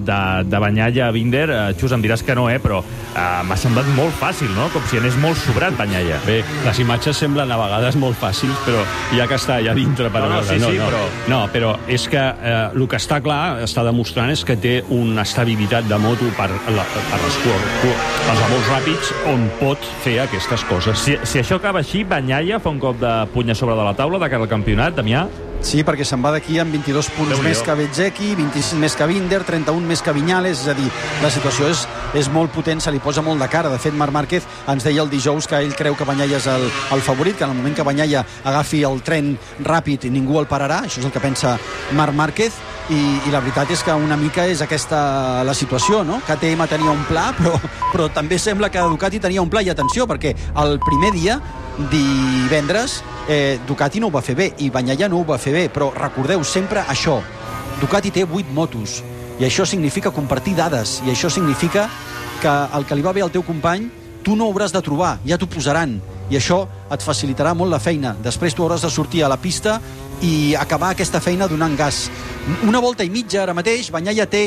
Speaker 12: de Bagnaia a Binder, Xus, em diràs que no, però m'ha semblat molt fàcil, no? Com si anés molt sobrat Bagnaia.
Speaker 8: Bé, les imatges semblen a vegades molt fàcils, però ja que està allà dintre per veure. Però és que el que està clar, està demostrant, és que té una estabilitat de moto per els revolts ràpids on pot fer aquestes coses.
Speaker 12: Si això acaba així, Bagnaia fa un cop de puny a sobre de la taula de cara al campionat, Damià?
Speaker 9: Sí, perquè se'n va d'aquí amb 22 punts més que Bezzecchi, 26 més que Binder, 31 més que Viñales, és a dir, la situació és molt potent, se li posa molt de cara. De fet, Marc Márquez ens deia el dijous que ell creu que Bagnaia és el favorit, que en el moment que Bagnaia agafi el tren ràpid ningú el pararà, això és el que pensa Marc Márquez, i la veritat és que una mica és aquesta la situació, no? KTM tenia un pla, però també sembla que Ducati tenia un pla, i atenció, perquè el primer dia, divendres, Ducati no ho va fer bé i Bagnaia no ho va fer bé, però recordeu sempre això, Ducati té 8 motos i això significa compartir dades, i això significa que el que li va bé al teu company tu no ho hauràs de trobar, ja t'ho posaran, i això et facilitarà molt la feina. Després tu hauràs de sortir a la pista i acabar aquesta feina donant gas. Una volta i mitja ara mateix, Bagnaia té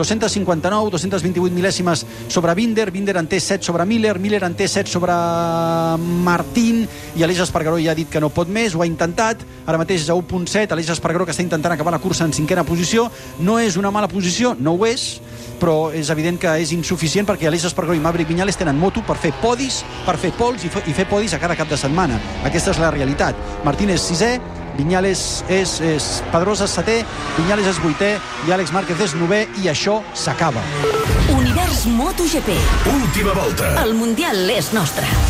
Speaker 9: 259, 228 mil·lèsimes sobre Binder, Binder en té 7 sobre Miller, Miller en té 7 sobre Martín, i Aleix Espargaró ja ha dit que no pot més, ho ha intentat, ara mateix és a 1.7, Aleix Espargaró, que està intentant acabar la cursa en 5ª posició. No és una mala posició, no ho és, però és evident que és insuficient, perquè Aleix Espargaró i Maverick Viñales tenen moto per fer podis, per fer pols i fer podis a cada cap de setmana. Aquesta és la realitat. Martín és 6è, Viñales és Pedrosa 7è, Viñales és 8è i Àlex Márquez és 9è, i això s'acaba.
Speaker 4: Univers MotoGP.
Speaker 1: Última volta.
Speaker 4: El Mundial és nostre.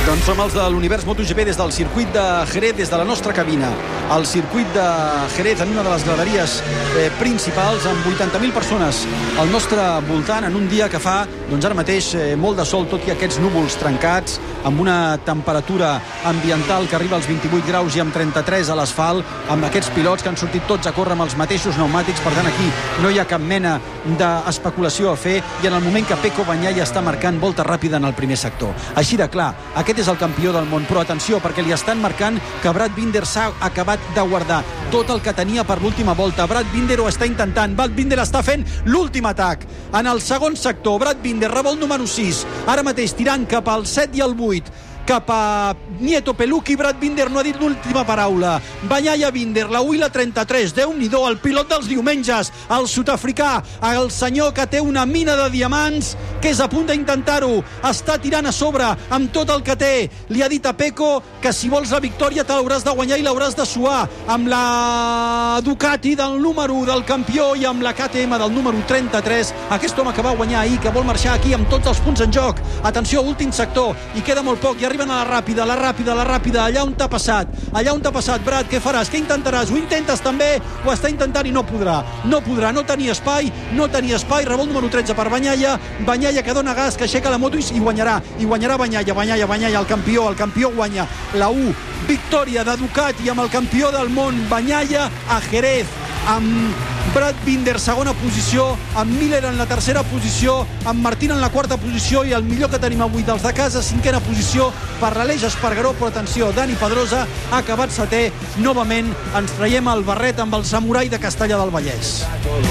Speaker 9: Doncs som els de l'Univers MotoGP des del circuit de Jerez, des de la nostra cabina. El circuit de Jerez en una de les graderies principals, amb 80.000 persones al nostre voltant, en un dia que fa, doncs ara mateix, molt de sol, tot i aquests núvols trencats, amb una temperatura ambiental que arriba als 28 graus i amb 33 a l'asfalt, amb aquests pilots que han sortit tots a córrer amb els mateixos pneumàtics. Per tant, aquí no hi ha cap mena d'especulació a fer, i en el moment que Pecco Bagnaia està marcant volta ràpida en el primer sector. Així de clar, aquest és el campió del món, però atenció, perquè li estan marcant que Brad Binder s'ha acabat de guardar tot el que tenia per l'última volta. Brad Binder ho està intentant, Brad Binder està fent l'últim atac en el segon sector. Brad Binder, revolt número 6, ara mateix tirant cap al 7 i el 8, cap a Nieto Pelucchi. Brad Binder no ha dit l'última paraula. Bagnaia Binder, la 1 i la 33, Déu-n'hi-do, el pilot dels diumenges, el sud-africà, el senyor que té una mina de diamants, que és a punt d'intentar-ho, està tirant a sobre amb tot el que té. Li ha dit a Pecco que si vols la victòria te l'hauràs de guanyar i l'hauràs de suar amb la Ducati del número 1 del campió i amb la KTM del número 33, aquest home que va guanyar ahir, que vol marxar aquí amb tots els punts en joc. Atenció, últim sector, i queda molt poc, i arriben a la ràpida, allà on t'ha passat, Brad, què faràs, què intentaràs, ho intentes també, ho està intentant i no podrà, no tenia espai, revolt número 13 per Bagnaia que dona gas, que aixeca la moto i guanyarà Bagnaia, el campió guanya la 1, victòria de Ducati amb el campió del món Bagnaia a Jerez, amb Brad Binder segona posició, amb Miller en la tercera posició, amb Martín en la quarta posició, i el millor que tenim avui dels de casa, cinquena posició per l'Aleix Espargaró. Però atenció, Dani Pedrosa ha acabat setè. Novament ens traiem el barret amb el samurai de Castellar del Vallès.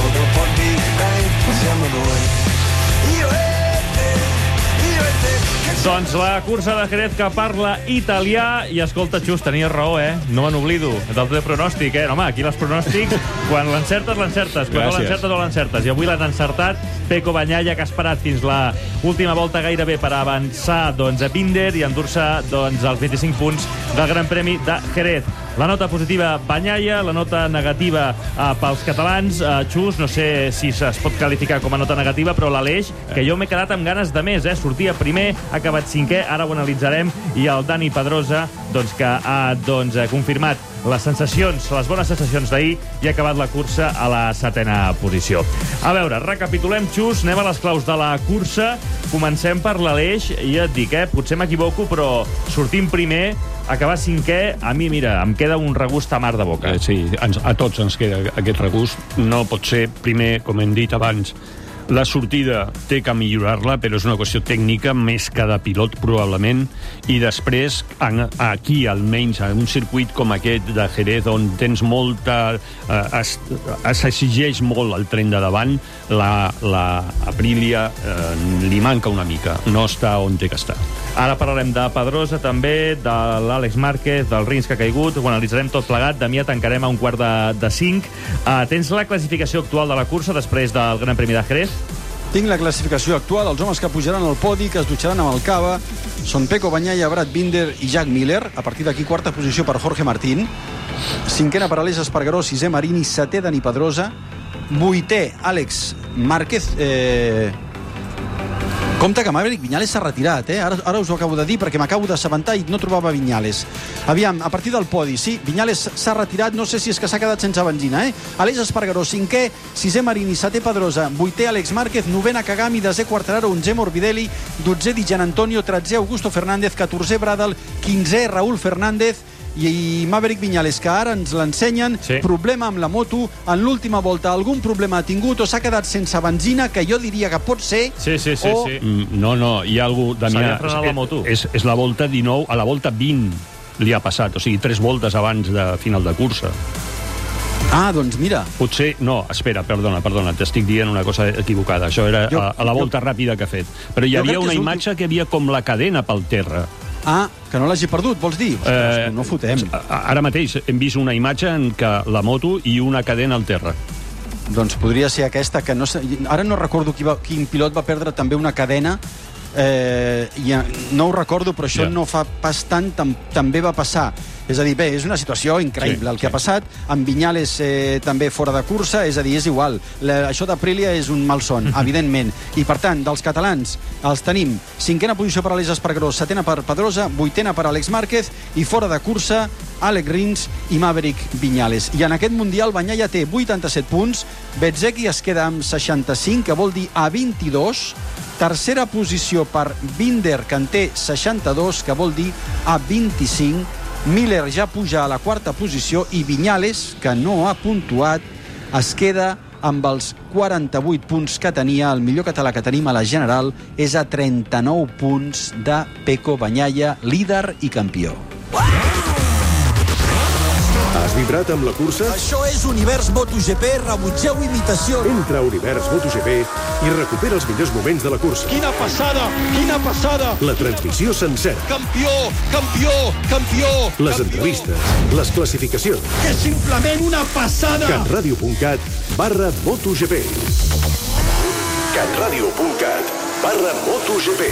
Speaker 12: Doncs la cursa de Jerez que parla italià. I escolta, Xus, tenies raó, no me n'oblido del teu pronòstic, Home, aquí els pronòstics, quan l'encertes, quan no l'encertes, no l'encertes. I avui l'han encertat. Pecco Bagnaia, que ha esperat fins la última volta gairebé per avançar a Binder i endur-se els 25 punts del Gran Premi de Jerez. La nota positiva, Bagnaia, la nota negativa pels catalans. Xus, no sé si es pot qualificar com a nota negativa, però l'Aleix, que jo m'he quedat amb ganes de més, sortia primer, ha acabat cinquè, ara ho analitzarem, i el Dani Pedrosa, que ha confirmat les bones sensacions d'ahir i ha acabat la cursa a la setena posició. A veure, recapitulem, Xus, anem a les claus de la cursa. Comencem per l'Aleix, i ja et dic, potser m'equivoco, però sortim primer, acabar cinquè, a mi, mira, em queda un regust amar de boca.
Speaker 8: Sí, a tots ens queda aquest regust. No pot ser, primer, com hem dit abans, la sortida té que millorar-la, però és una qüestió tècnica més que de pilot, probablement, i després, aquí, almenys, en un circuit com aquest de Jerez, on tens molta... s'exigeix molt el tren de davant, la Aprilia li manca una mica, no està on té que estar.
Speaker 12: Ara parlarem de Pedrosa, també, de l'Àlex Márquez, del Rins que ha caigut, ho analitzarem tot plegat. Damià, tancarem a un quart de 5. Tens la classificació actual de la cursa després del Gran Premi de Jerez?
Speaker 9: Tinc la classificació actual. Els homes que pujaran al podi, que es dutxaran amb el cava, són Pecco Bagnaia, Brad Binder i Jack Miller. A partir d'aquí, quarta posició per Jorge Martín. Cinquena per Aleix Espargaró, sisè Marini, setè Dani Pedrosa, vuitè Àlex Márquez. Compte que Maverick Viñales s'ha retirat, Ara us ho acabo de dir perquè m'acabo d'assabentar i no trobava Viñales. Aviam, a partir del podi, sí, Viñales s'ha retirat, no sé si és que s'ha quedat sense benzina, Aleix Espargaró, cinquè, sisè Marini, setè Pedrosa, vuitè Àlex Márquez, novena Kagami, desè Quartararo, onzè Morbidelli, dotzè Di Gianantonio, tretzè Augusto Fernández, catorzè Bradal, quinzè Raúl Fernández, i Maverick Viñales, que ara ens l'ensenyen, problema amb la moto en l'última volta. Algun problema ha tingut o s'ha quedat sense benzina, que jo diria que pot ser...
Speaker 12: Sí.
Speaker 8: No, hi ha algú...
Speaker 12: S'ha frenat la moto.
Speaker 8: És la volta 19, a la volta 20 li ha passat, o sigui, 3 voltes abans de final de cursa.
Speaker 9: Doncs mira.
Speaker 8: Potser... No, espera, perdona, t'estic dient una cosa equivocada. Això era a la volta ràpida que ha fet. Però hi havia una imatge que havia com la cadena pel terra.
Speaker 9: Que no l'hagi perdut, vols dir? Ostres, no fotem.
Speaker 8: Ara mateix hem vist una imatge en què la moto i una cadena al terra.
Speaker 9: Doncs podria ser aquesta, que no sé... Ara no recordo quin pilot va perdre també una cadena, no ho recordo, però això no fa pas tant, també va passar. És a dir, bé, és una situació increïble el que ha passat. Amb Viñales també fora de cursa, és a dir, és igual. Això d'Aprilia és un malson, evidentment. I, per tant, dels catalans els tenim 5a posició per Aleix Espargaró, 7a per Pedrosa, 8a per Àlex Márquez i fora de cursa Alex Rins i Maverick Viñales. I en aquest Mundial Bagnaia té 87 punts, Bezzecchi es queda amb 65, que vol dir a 22, tercera posició per Binder, que en té 62, que vol dir a 25, Miller ja puja a la quarta posició i Viñales, que no ha puntuat, es queda amb els 48 punts que tenia. El millor català que tenim a la general és a 39 punts de Pecco Bagnaia, líder i campió.
Speaker 1: Has vibrat amb la cursa?
Speaker 6: Això és Univers MotoGP, rebutgeu imitació.
Speaker 1: Entra a Univers MotoGP i recupera els millors moments de la cursa.
Speaker 2: Quina passada, quina passada.
Speaker 1: La transmissió sencera.
Speaker 2: Campió, campió, campió.
Speaker 1: Les entrevistes, les classificacions.
Speaker 2: Que és simplement una passada.
Speaker 1: catradio.cat/MotoGP. catradio.cat/MotoGP.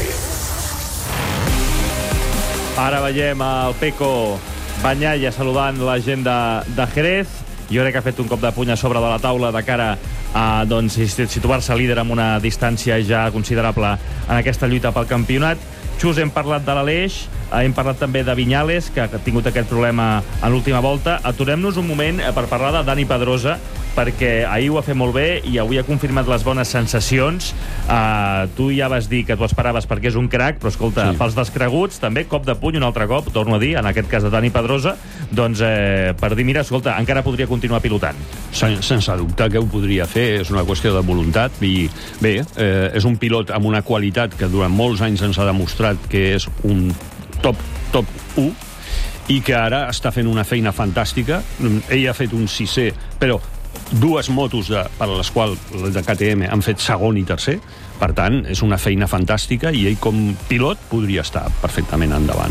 Speaker 12: Ara veiem el Pecco Bagnaia saludant la gent de Jerez. Jo crec que ha fet un cop de puny a sobre de la taula de cara a situar-se líder amb una distància ja considerable en aquesta lluita pel campionat. Xus, hem parlat de l'Aleix, hem parlat també de Viñales, que ha tingut aquest problema en l'última volta. Aturem-nos un moment per parlar de Dani Pedrosa, perquè ahir ho ha fet molt bé i avui ha confirmat les bones sensacions. Tu ja vas dir que t'ho esperaves perquè és un crac, però escolta, pels descreguts també, cop de puny un altre cop, torno a dir, en aquest cas de Dani Pedrosa, doncs per dir, mira, escolta, encara podria continuar pilotant.
Speaker 8: Sense dubte que ho podria fer, és una qüestió de voluntat i bé, és un pilot amb una qualitat que durant molts anys ens ha demostrat que és un top 1 i que ara està fent una feina fantàstica. Ell ha fet un 6è, però dues motos per les quals les de KTM han fet segon i tercer. Per tant, és una feina fantàstica i ell com pilot podria estar perfectament endavant.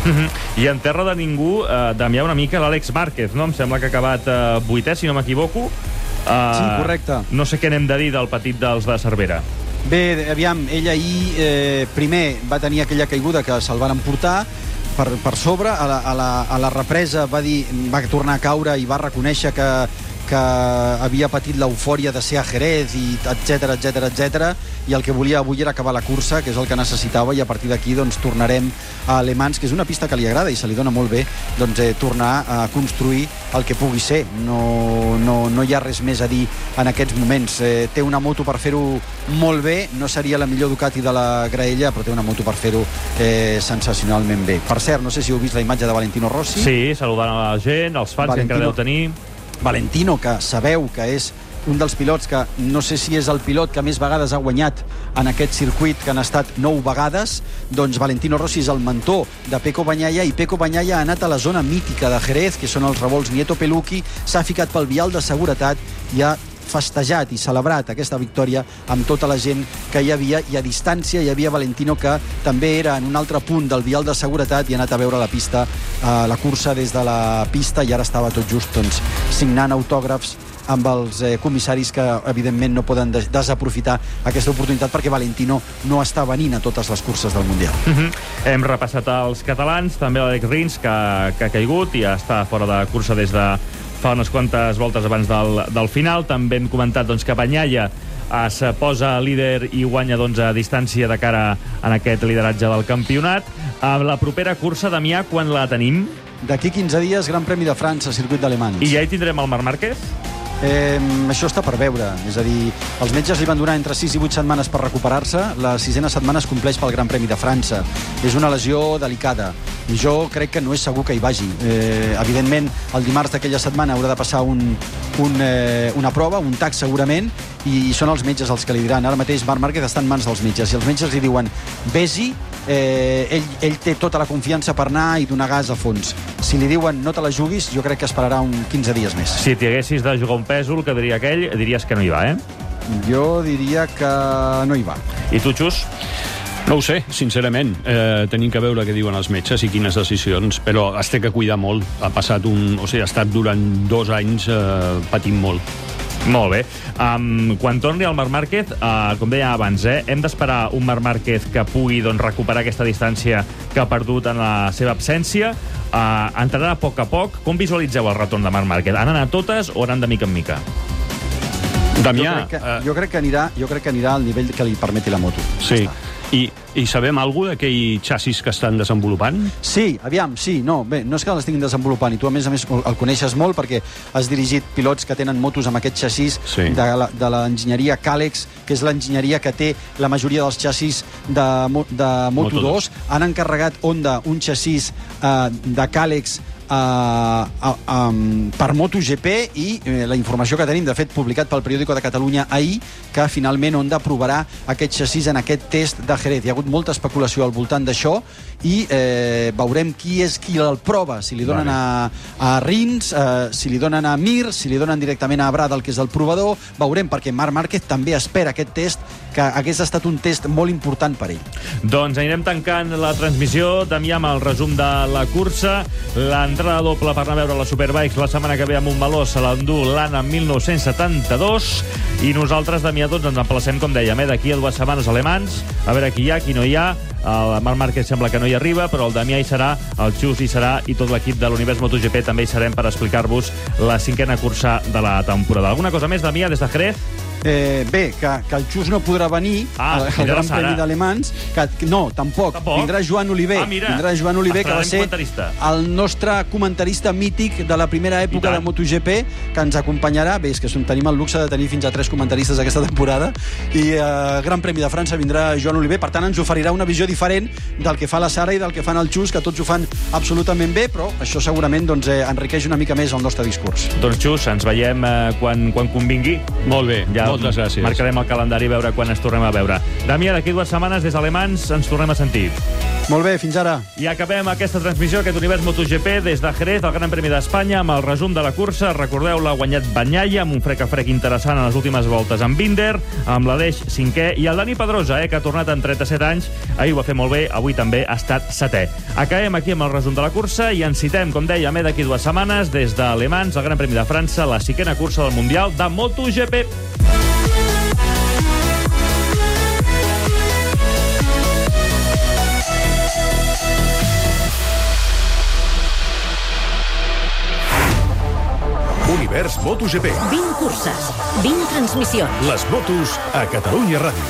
Speaker 12: I en terra de ningú, Damià, una mica l'Àlex Márquez, no? Em sembla que ha acabat 8è, si no m'equivoco.
Speaker 9: Sí, correcte.
Speaker 12: No sé què n'hem de dir del petit dels de Cervera.
Speaker 9: Bé, aviam, ell ahir primer va tenir aquella caiguda que se'l van emportar per sobre, a la represa va tornar a caure i va reconèixer que havia patit l'eufòria de ser a Jerez i etc, i el que volia avui era acabar la cursa, que és el que necessitava, i a partir d'aquí doncs tornarem a Le Mans, que és una pista que li agrada i se li dona molt bé, doncs tornar a construir el que pugui ser. No hi ha res més a dir en aquests moments. Té una moto per fer-ho molt bé, no seria la millor Ducati de la graella, però té una moto per fer-ho sensacionalment bé. Per cert, no sé si heu vist la imatge de Valentino Rossi.
Speaker 12: Sí, saludant a la gent, els fans que encara deu tenir.
Speaker 9: Valentino, que sabeu que és un dels pilots que no sé si és el pilot que més vegades ha guanyat en aquest circuit, que han estat 9 vegades, doncs Valentino Rossi és el mentor de Pecco Bagnaia, i Pecco Bagnaia ha anat a la zona mítica de Jerez, que són els revolts Nieto Pelucchi, s'ha ficat pel vial de seguretat i ha festejat i celebrat aquesta victòria amb tota la gent que hi havia, i a distància hi havia Valentino, que també era en un altre punt del vial de seguretat i ha anat a veure la pista, la cursa des de la pista, i ara estava tot just signant autògrafs amb els comissaris, que evidentment no poden desaprofitar aquesta oportunitat perquè Valentino no està venint a totes les curses del Mundial.
Speaker 12: Hem repassat els catalans, també l'Àlex Rins, que ha caigut i està fora de cursa des de fa unes quantes voltes abans del final. També hem comentat que Bagnaia es posa líder i guanya a distància de cara en aquest lideratge del campionat. La propera cursa, Damià, quan la tenim?
Speaker 9: D'aquí 15 dies, Gran Premi de França, circuit d'Alemans.
Speaker 12: I ja hi tindrem el Marc Márquez?
Speaker 9: Això està per veure, és a dir, els metges li van donar entre 6 i 8 setmanes per recuperar-se. La 6a setmana es compleix pel Gran Premi de França. És una lesió delicada i jo crec que no és segur que hi vagi. Evidentment, el dimarts d'aquella setmana haurà de passar una prova, un TAC segurament, i són els metges els que li diran. Ara mateix Marc Márquez està en mans dels metges, i els metges li diuen vés-hi, ell té tota la confiança per anar i donar gas a fons. Si li diuen no te la juguis, jo crec que esperarà 15 dies més.
Speaker 12: Si t'hi haguessis de jugar un pèsol, que diria aquell, diries que no hi va,
Speaker 9: Jo diria que no hi va.
Speaker 12: I tu, Xus?
Speaker 8: No ho sé, sincerament. Tenim que veure què diuen els metges i quines decisions, però es té que cuidar molt. Ha estat durant 2 anys patint molt.
Speaker 12: Molt bé. Quan torni el Marc Márquez, com deia abans, hem d'esperar un Marc Márquez que pugui recuperar aquesta distància que ha perdut en la seva absència. Entrarà a poc. Com visualitzeu el retorn de Marc Márquez? Han anat totes o han de mica en mica?
Speaker 8: Damià...
Speaker 9: Jo crec que anirà al nivell que li permeti la moto.
Speaker 8: Sí. I sabem alguna cosa d'aquell xassis que estan desenvolupant?
Speaker 9: Sí, no és que l'estiguin desenvolupant, i tu a més el coneixes molt perquè has dirigit pilots que tenen motos amb aquest xassis de l'enginyeria Calex, que és l'enginyeria que té la majoria dels xassis de Moto2. Han encarregat Honda un xassis de Calex per MotoGP, i la informació que tenim, de fet publicat pel Periódico de Catalunya ahir, que finalment Honda aprovarà aquest xassís en aquest test de Jerez. Hi ha hagut molta especulació al voltant d'això i veurem qui és qui el prova, si li donen a Rins, si li donen a Mir, si li donen directament a Bradal, que és el provador. Veurem, perquè Marc Márquez també espera aquest test, que hagués estat un test molt important per ell.
Speaker 12: Doncs anirem tancant la transmissió, Damià, amb el resum de la cursa. L'entrada doble per anar a veure la Superbikes la setmana que ve a Montmeló se l'endú l'Anna 1972, i nosaltres, Damià, doncs ens emplacem, com dèiem, d'aquí a 2 setmanes alemans, a veure qui hi ha, qui no hi ha. El Marc Márquez sembla que no hi arriba, però el Damià hi serà, el Xus hi serà, i tot l'equip de l'Univers MotoGP també hi serem per explicar-vos la 5a cursa de la temporada. Alguna cosa més, Damià, des de Jerez?
Speaker 9: Bé, que el Xus no podrà venir al Gran Premi d'Alemans. No, tampoc. Vindrà Joan Oliver. Vindrà Joan Oliver, que va ser el nostre comentarista mític de la primera època de MotoGP, que ens acompanyarà. Bé, és que tenim el luxe de tenir fins a 3 comentaristes aquesta temporada, i al Gran Premi de França vindrà Joan Oliver. Per tant, ens oferirà una visió diferent del que fa la Sara i del que fan el Xus, que tots ho fan absolutament bé, però això segurament enriqueix una mica més el nostre discurs.
Speaker 12: Doncs, Xus, ens veiem quan convingui.
Speaker 8: Molt bé. Moltes gràcies.
Speaker 12: Marcarem el calendari a veure quan ens tornem a veure. Damià, d'aquí 2 setmanes, des d'Alemans, ens tornem a sentir.
Speaker 9: Molt bé, fins ara.
Speaker 12: I acabem aquesta transmissió, aquest Univers MotoGP, des de Jerez, del Gran Premi d'Espanya, amb el resum de la cursa. Recordeu, l'ha guanyat Bagnaia, amb un frec a frec interessant en les últimes voltes amb Binder, amb l'Aleix 5è, i el Dani Pedrosa, que ha tornat amb 37 anys. Ahir ho va fer molt bé, avui també ha estat 7è. Acabem aquí amb el resum de la cursa i ens citem, com dèiem, d'aquí 2 setmanes, des d'Alemans, el Gran Premi de França, la 5a cursa del Mundial de MotoGP.
Speaker 1: Univers MotoGP.
Speaker 4: 20 curses, 20 transmissions.
Speaker 1: Les motos a Catalunya Ràdio.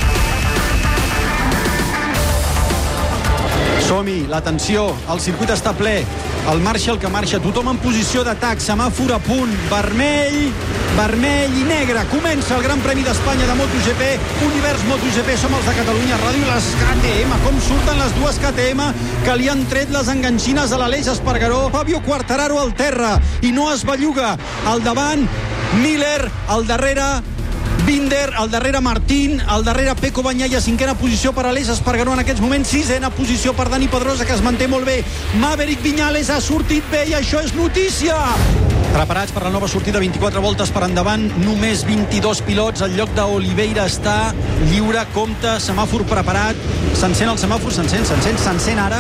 Speaker 9: Som-hi, l'atenció, el circuit està ple, el Marshall que marxa, tothom en posició d'atac, semàfor a punt, vermell i negre. Comença el Gran Premi d'Espanya de MotoGP, Univers MotoGP, som els de Catalunya Ràdio, les KTM, com surten les dues KTM que li han tret les enganxines a l'Aleix Espargaró. Fabio Quartararo al terra i no es belluga. Al davant, Miller, al darrere Binder, al darrere Martín, al darrere Pecco Bagnaia, 5a posició per Aleix Espargaró en aquests moments, 6a posició per Dani Pedrosa, que es manté molt bé. Maverick Viñales ha sortit bé i això és notícia. Preparats per la nova sortida, 24 voltes per endavant, només 22 pilots, el lloc d'Oliveira està lliure, compte, semàfor preparat, s'encén el semàfor, s'encén ara,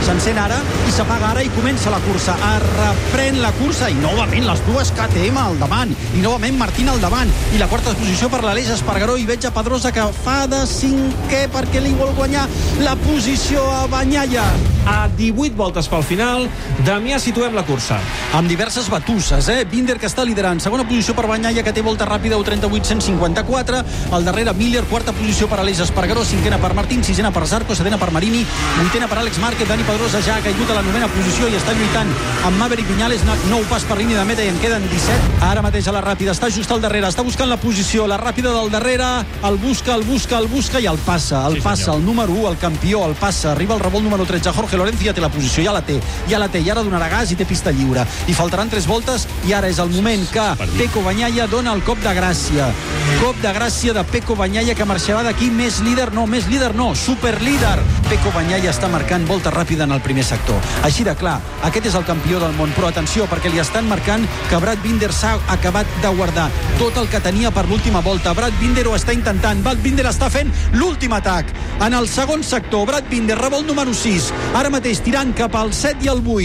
Speaker 9: i s'apaga ara i comença la cursa, es reprèn la cursa, i novament les dues KTM al davant, i novament Martín al davant, i la 4a posició per l'Aleix Espargaró, i veig a Pedrosa que fa de 5è perquè li vol guanyar la posició a Bagnaia.
Speaker 7: A 18 voltes pel final, Damià, situem la cursa.
Speaker 9: Amb diverses batusses, Binder, que està liderant. Segona posició per Bagnaia, que té volta ràpida, 1:38.154. Al darrere, Miller, 4a posició per Aleix Espargaró, 5a per Martín, 6a per Zarco, 7a per Marini, 8a per Àlex Márquez. Dani Pedrosa ja ha caigut a la 9a posició i està lluitant amb Maverick Viñales. Nou pas per línia de meta i en queden 17. Ara mateix a la ràpida, està just al darrere, està buscant la posició. La ràpida del darrere, el busca i el passa. El número 1, el campió, el passa. Arriba el revolt número 13. Jorge Lorenzo ja té la posició, ja la té, i ara donarà gas i té pista lliure. I faltaran 3 voltes i ara és el moment que Pecco Bagnaia dona el cop de gràcia. Cop de gràcia de Pecco Bagnaia, que marxarà d'aquí més líder no, superlíder. Pecco Bagnaia està marcant volta ràpida en el primer sector. Així de clar, aquest és el campió del món, però atenció, perquè li estan marcant que Brad Binder s'ha acabat de guardar tot el que tenia per l'última volta. Brad Binder ho està intentant, Brad Binder està fent l'últim atac. En el segon sector, Brad Binder, revolt número 6, ara mateix tirant cap al 7 i el 8.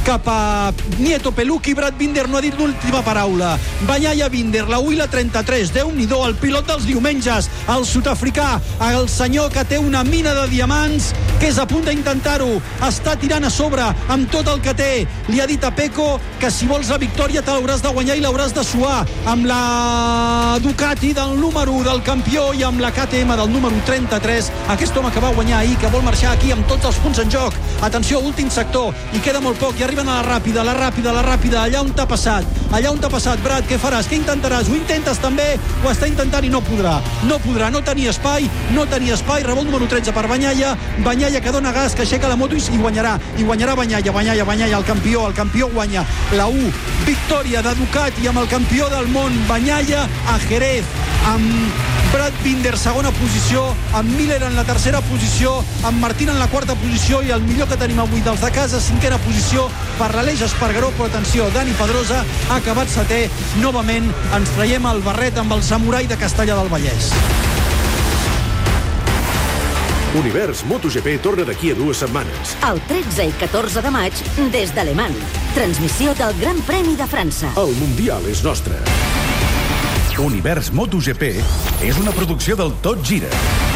Speaker 9: cap a Nieto Pelucchi. Brad Binder no ha dit l'última paraula. Bagnaia Binder, la 1 i la 33. Déu-n'hi-do, el pilot dels diumenges, el sud-africà, el senyor que té una mina de diamants, que és a punt d'intentar-ho. Està tirant a sobre amb tot el que té. Li ha dit a Pecco que si vols la victòria te l'hauràs de guanyar i l'hauràs de suar amb la Ducati del número 1 del campió i amb la KTM del número 33. Aquest home que va guanyar ahir, que vol marxar aquí amb tots els punts en joc. Atenció, últim sector, i queda molt poc, i arriben a la ràpida, allà on t'ha passat, Brad, què faràs, què intentaràs, ho intentes també, ho està intentant i no podrà, no tenia espai, revolt número 13 per Bagnaia que dona gas, que aixeca la moto i guanyarà Bagnaia, el campió guanya la 1, victòria de Ducati amb el campió del món, Bagnaia a Jerez, amb Brad Binder segona posició, amb Miller en la tercera posició, amb Martín en la quarta posició i el millor que tenim avui dels de casa, cinquena posició per l'Aleix Espargaró, però atenció, Dani Pedrosa ha acabat setè. Novament ens traiem el barret amb el samurai de Castellar del Vallès.
Speaker 1: Univers MotoGP torna d'aquí a 2 setmanes.
Speaker 4: El 13 i 14 de maig, des d'Alemany. Transmissió del Gran Premi de França.
Speaker 1: El Mundial és nostre.
Speaker 5: Univers MotoGP és una producció del Tot Gira.